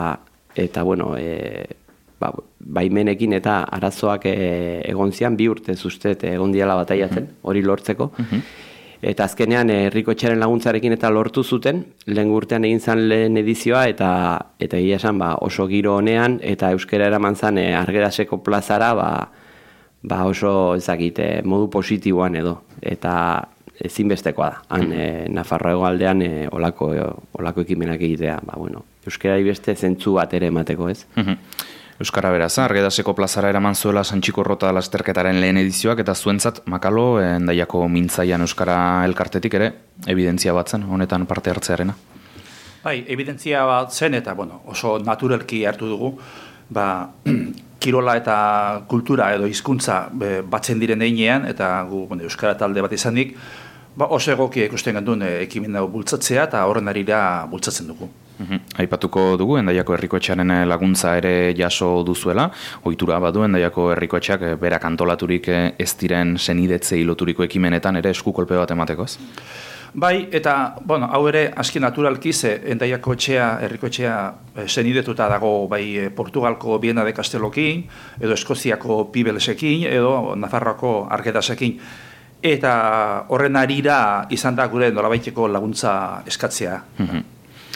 eta bueno, e, ba, baimenekin eta arazoak e, egon zian, bi urte zuztet egon diala bataiatzen, hori lortzeko. Eta azkenean herrikotxearen laguntzarekin eta lortu zuten, lehen urtean egin zen lehen edizioa, eta eta egia esan ba, oso giro honean, eta euskara eraman zen e, Argedaseko plazara, ba, ba oso ezakite modu positiboan edo, eta ezinbestekoa da. Han e, Nafarroa hegoaldean e, olako, e, olako ekimenak egitea, ba, bueno, euskarari beste zentzu bat ere emateko, ez? Euskara beraz, Argedaseko plazara eraman zuela Santxikorrota lasterketaren lehen edizioak, eta zuentzat, Makalo, Hendaiako Mintzaian euskara elkartetik ere, evidentzia bat zen, honetan parte hartzearena? Bai, evidentzia bat zen, eta bueno, oso naturalki hartu dugu, ba, kirola eta kultura edo hizkuntza batzen diren einean, eta gu bueno, euskara talde bat izanik, ba, oso egokia ikusten gandun e, ekimen dago bultzatzea, eta horren arira bultzatzen dugu. Uhum. Aipatuko dugu, Hendaiako herrikoetxearen laguntza ere jaso duzuela, ohitura badu Hendaiako herrikoetxeak berak antolaturik ez diren senidetzei loturiko ekimenetan ere eskukolpe bat emateko, ez? Bai, eta, bueno, hau ere, aski naturalki ze Hendaiako etxea, herrikoetxea senidetuta dago bai Portugalko Biena de Castelokin, edo Eskoziako Pibelesekin, edo Nafarroako Argedasekin. Eta horren arira izan da gure nolabaiteko laguntza eskatzea. Uhum.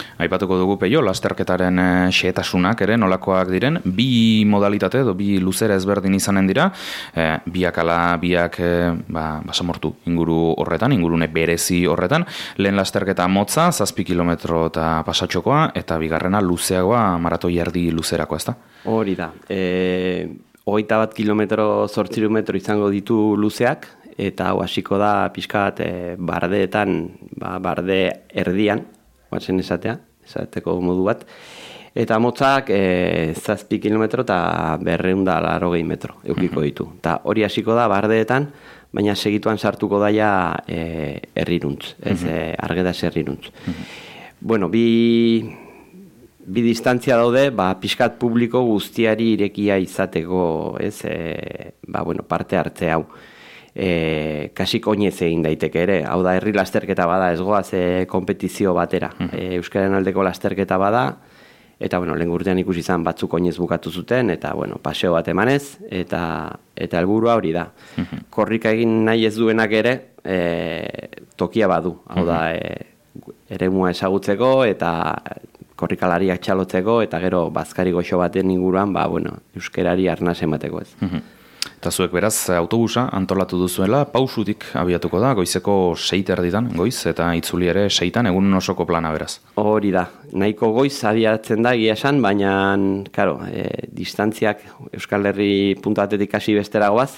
Aipatuko dugu peio, lasterketaren e, xehetasunak ere nolakoak diren, bi modalitate edo bi luzera ezberdin izanen dira, e, biak ala biak e, ba, basamortu inguru horretan, ingurune berezi horretan, lehen lasterketa motza, zazpi kilometro eta pasatxokoa, eta bigarrena luzeagoa maratoi erdi luzerakoa, ezta? Hori da, e, hogeita bat kilometro, zortzirometro izango ditu luzeak, eta hau hasiko da pixka bat e, bardeetan, ba, barde erdian, batzen esatea, esateko modu bat, eta motzak e, zazpi kilometro eta berreunda larogei metro eukiko ditu. Eta hori hasiko da bardeetan, baina segituan sartuko daia e, erriruntz, ez e, argedas erriruntz. Bueno, bi, bi distantzia daude, ba, pixkat publiko guztiari irekia izateko, ez, e, ba, bueno, parte hartze hau. E, kasik oinez egin daiteke ere, hau da herri lasterketa bada, ez goaz e, kompetizio batera. E, Euskaren aldeko lasterketa bada, eta bueno, lehen urtean ikusi izan batzuk oinez bukatu zuten, eta bueno, paseo bat emanez, eta eta helburua hori da. Korrika egin nahi ez duenak ere, e, tokia badu, hau da, e, eremua ezagutzeko, eta korrikalariak txalotzeko, eta gero bazkari goxo baten inguruan, ba, bueno, euskerari arnaz emateko ez. Eta zuek beraz autobusa antolatu duzuela, pausutik abiatuko da, goizeko seit erditan, goiz, eta itzuli ere seitan, egun osoko plana beraz. Hori da, nahiko goiz abiatzen da egia esan, baina, karo, e, distantziak Euskal Herri puntu batetik hasi besteragoaz,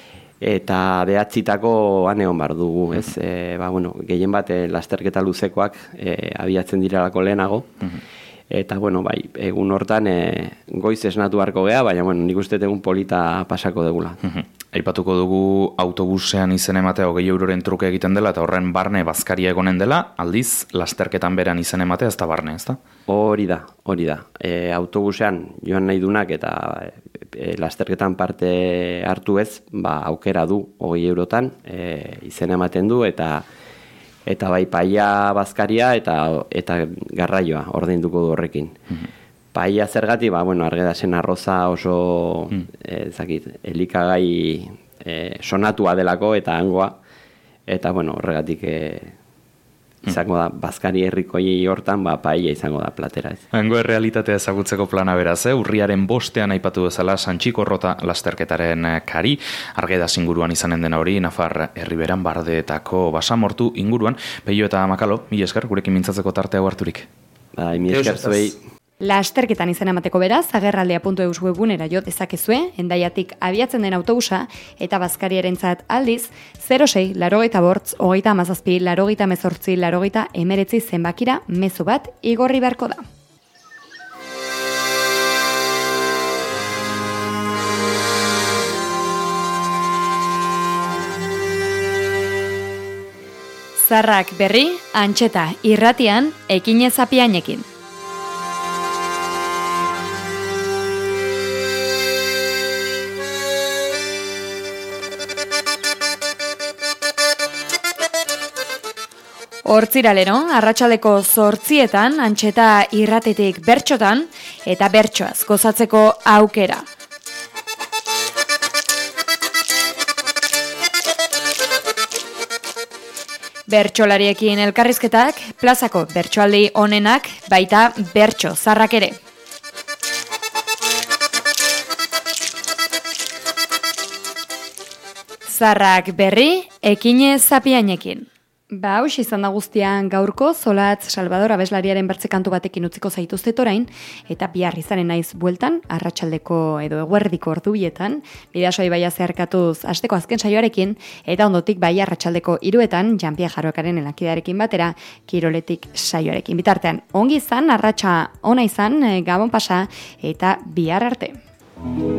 eta behatzitako han egon bar dugu, ez? E, ba, bueno, gehien bat e, lasterketa luzekoak e, abiatzen direlako lehenago, eta, bueno, bai, egun hortan e, goiz esnatu beharko gea, baina, bueno, nik uste egun polita pasako degula. Aipatuko dugu autobusean izen ematea hogei euroren truke egiten dela, eta horren barne bazkaria egonen dela, aldiz, lasterketan beran izen ematea ez da barne, ez da? Hori da, hori da. E, autobusean joan nahi dunak eta e, lasterketan parte hartu ez, ba, aukera du hogei eurotan, e, izen ematen du, eta eta bai paia bazkaria eta eta garraioa ordainduko du horrekin. Paia zergatik, ba, bueno, argedasen arroza oso mm. ezakit, elikagai e, sonatua delako eta hangoa, eta bueno, horregatik e, izango da, bazkari herrikoi hortan, ba, paia izango da platera ez. Hango errealitatea ezagutzeko plana beraz, eh? Urriaren bostean aipatu bezala Santxikorrota lasterketaren kari, Argedas inguruan izanen dena hori, Nafar herriberan bardeetako basamortu inguruan. Peio eta Makalo, mila esker, gurekin mintzatzeko tartea harturik. Bai, mila esker zuei. Lasterketan izan emateko beraz, agerraldea puntu eus webunera jo dezakezue, Hendaiatik abiatzen den autobusa, eta bazkariarentzat aldiz, zero sei, larogeita bortz, hogeita amazazpi, larogeita mezortzi, larogeita emeretzi zenbakira mezu bat igorri beharko da. Zarrak berri, Antxeta irratian, ekinez apiainekin. Hortziralero, arratsaldeko zortzietan, Antxeta irratetik bertxotan, eta bertsoaz gozatzeko aukera. Bertsolariekin elkarrizketak, plazako bertsoaldi onenak, baita bertso zarrak ere. Zarrak berri, ekinez apiainekin. Ba, hausi izan da guztian gaurko, Zolatz Salvador abeslariaren bertze kantu batekin utziko zaituztet orain, eta bihar izanen naiz bueltan, arratsaldeko edo eguerdiko ordubietan, bidasoa ibaia zeharkatuz asteko azken saioarekin, eta ondotik bai arratsaldeko hiruetan, Janpia Jarroakaren elakidearekin batera, Kiroletik saioarekin. Bitartean, ongi izan, arratsa ona izan, gabon pasa, eta bihar arte.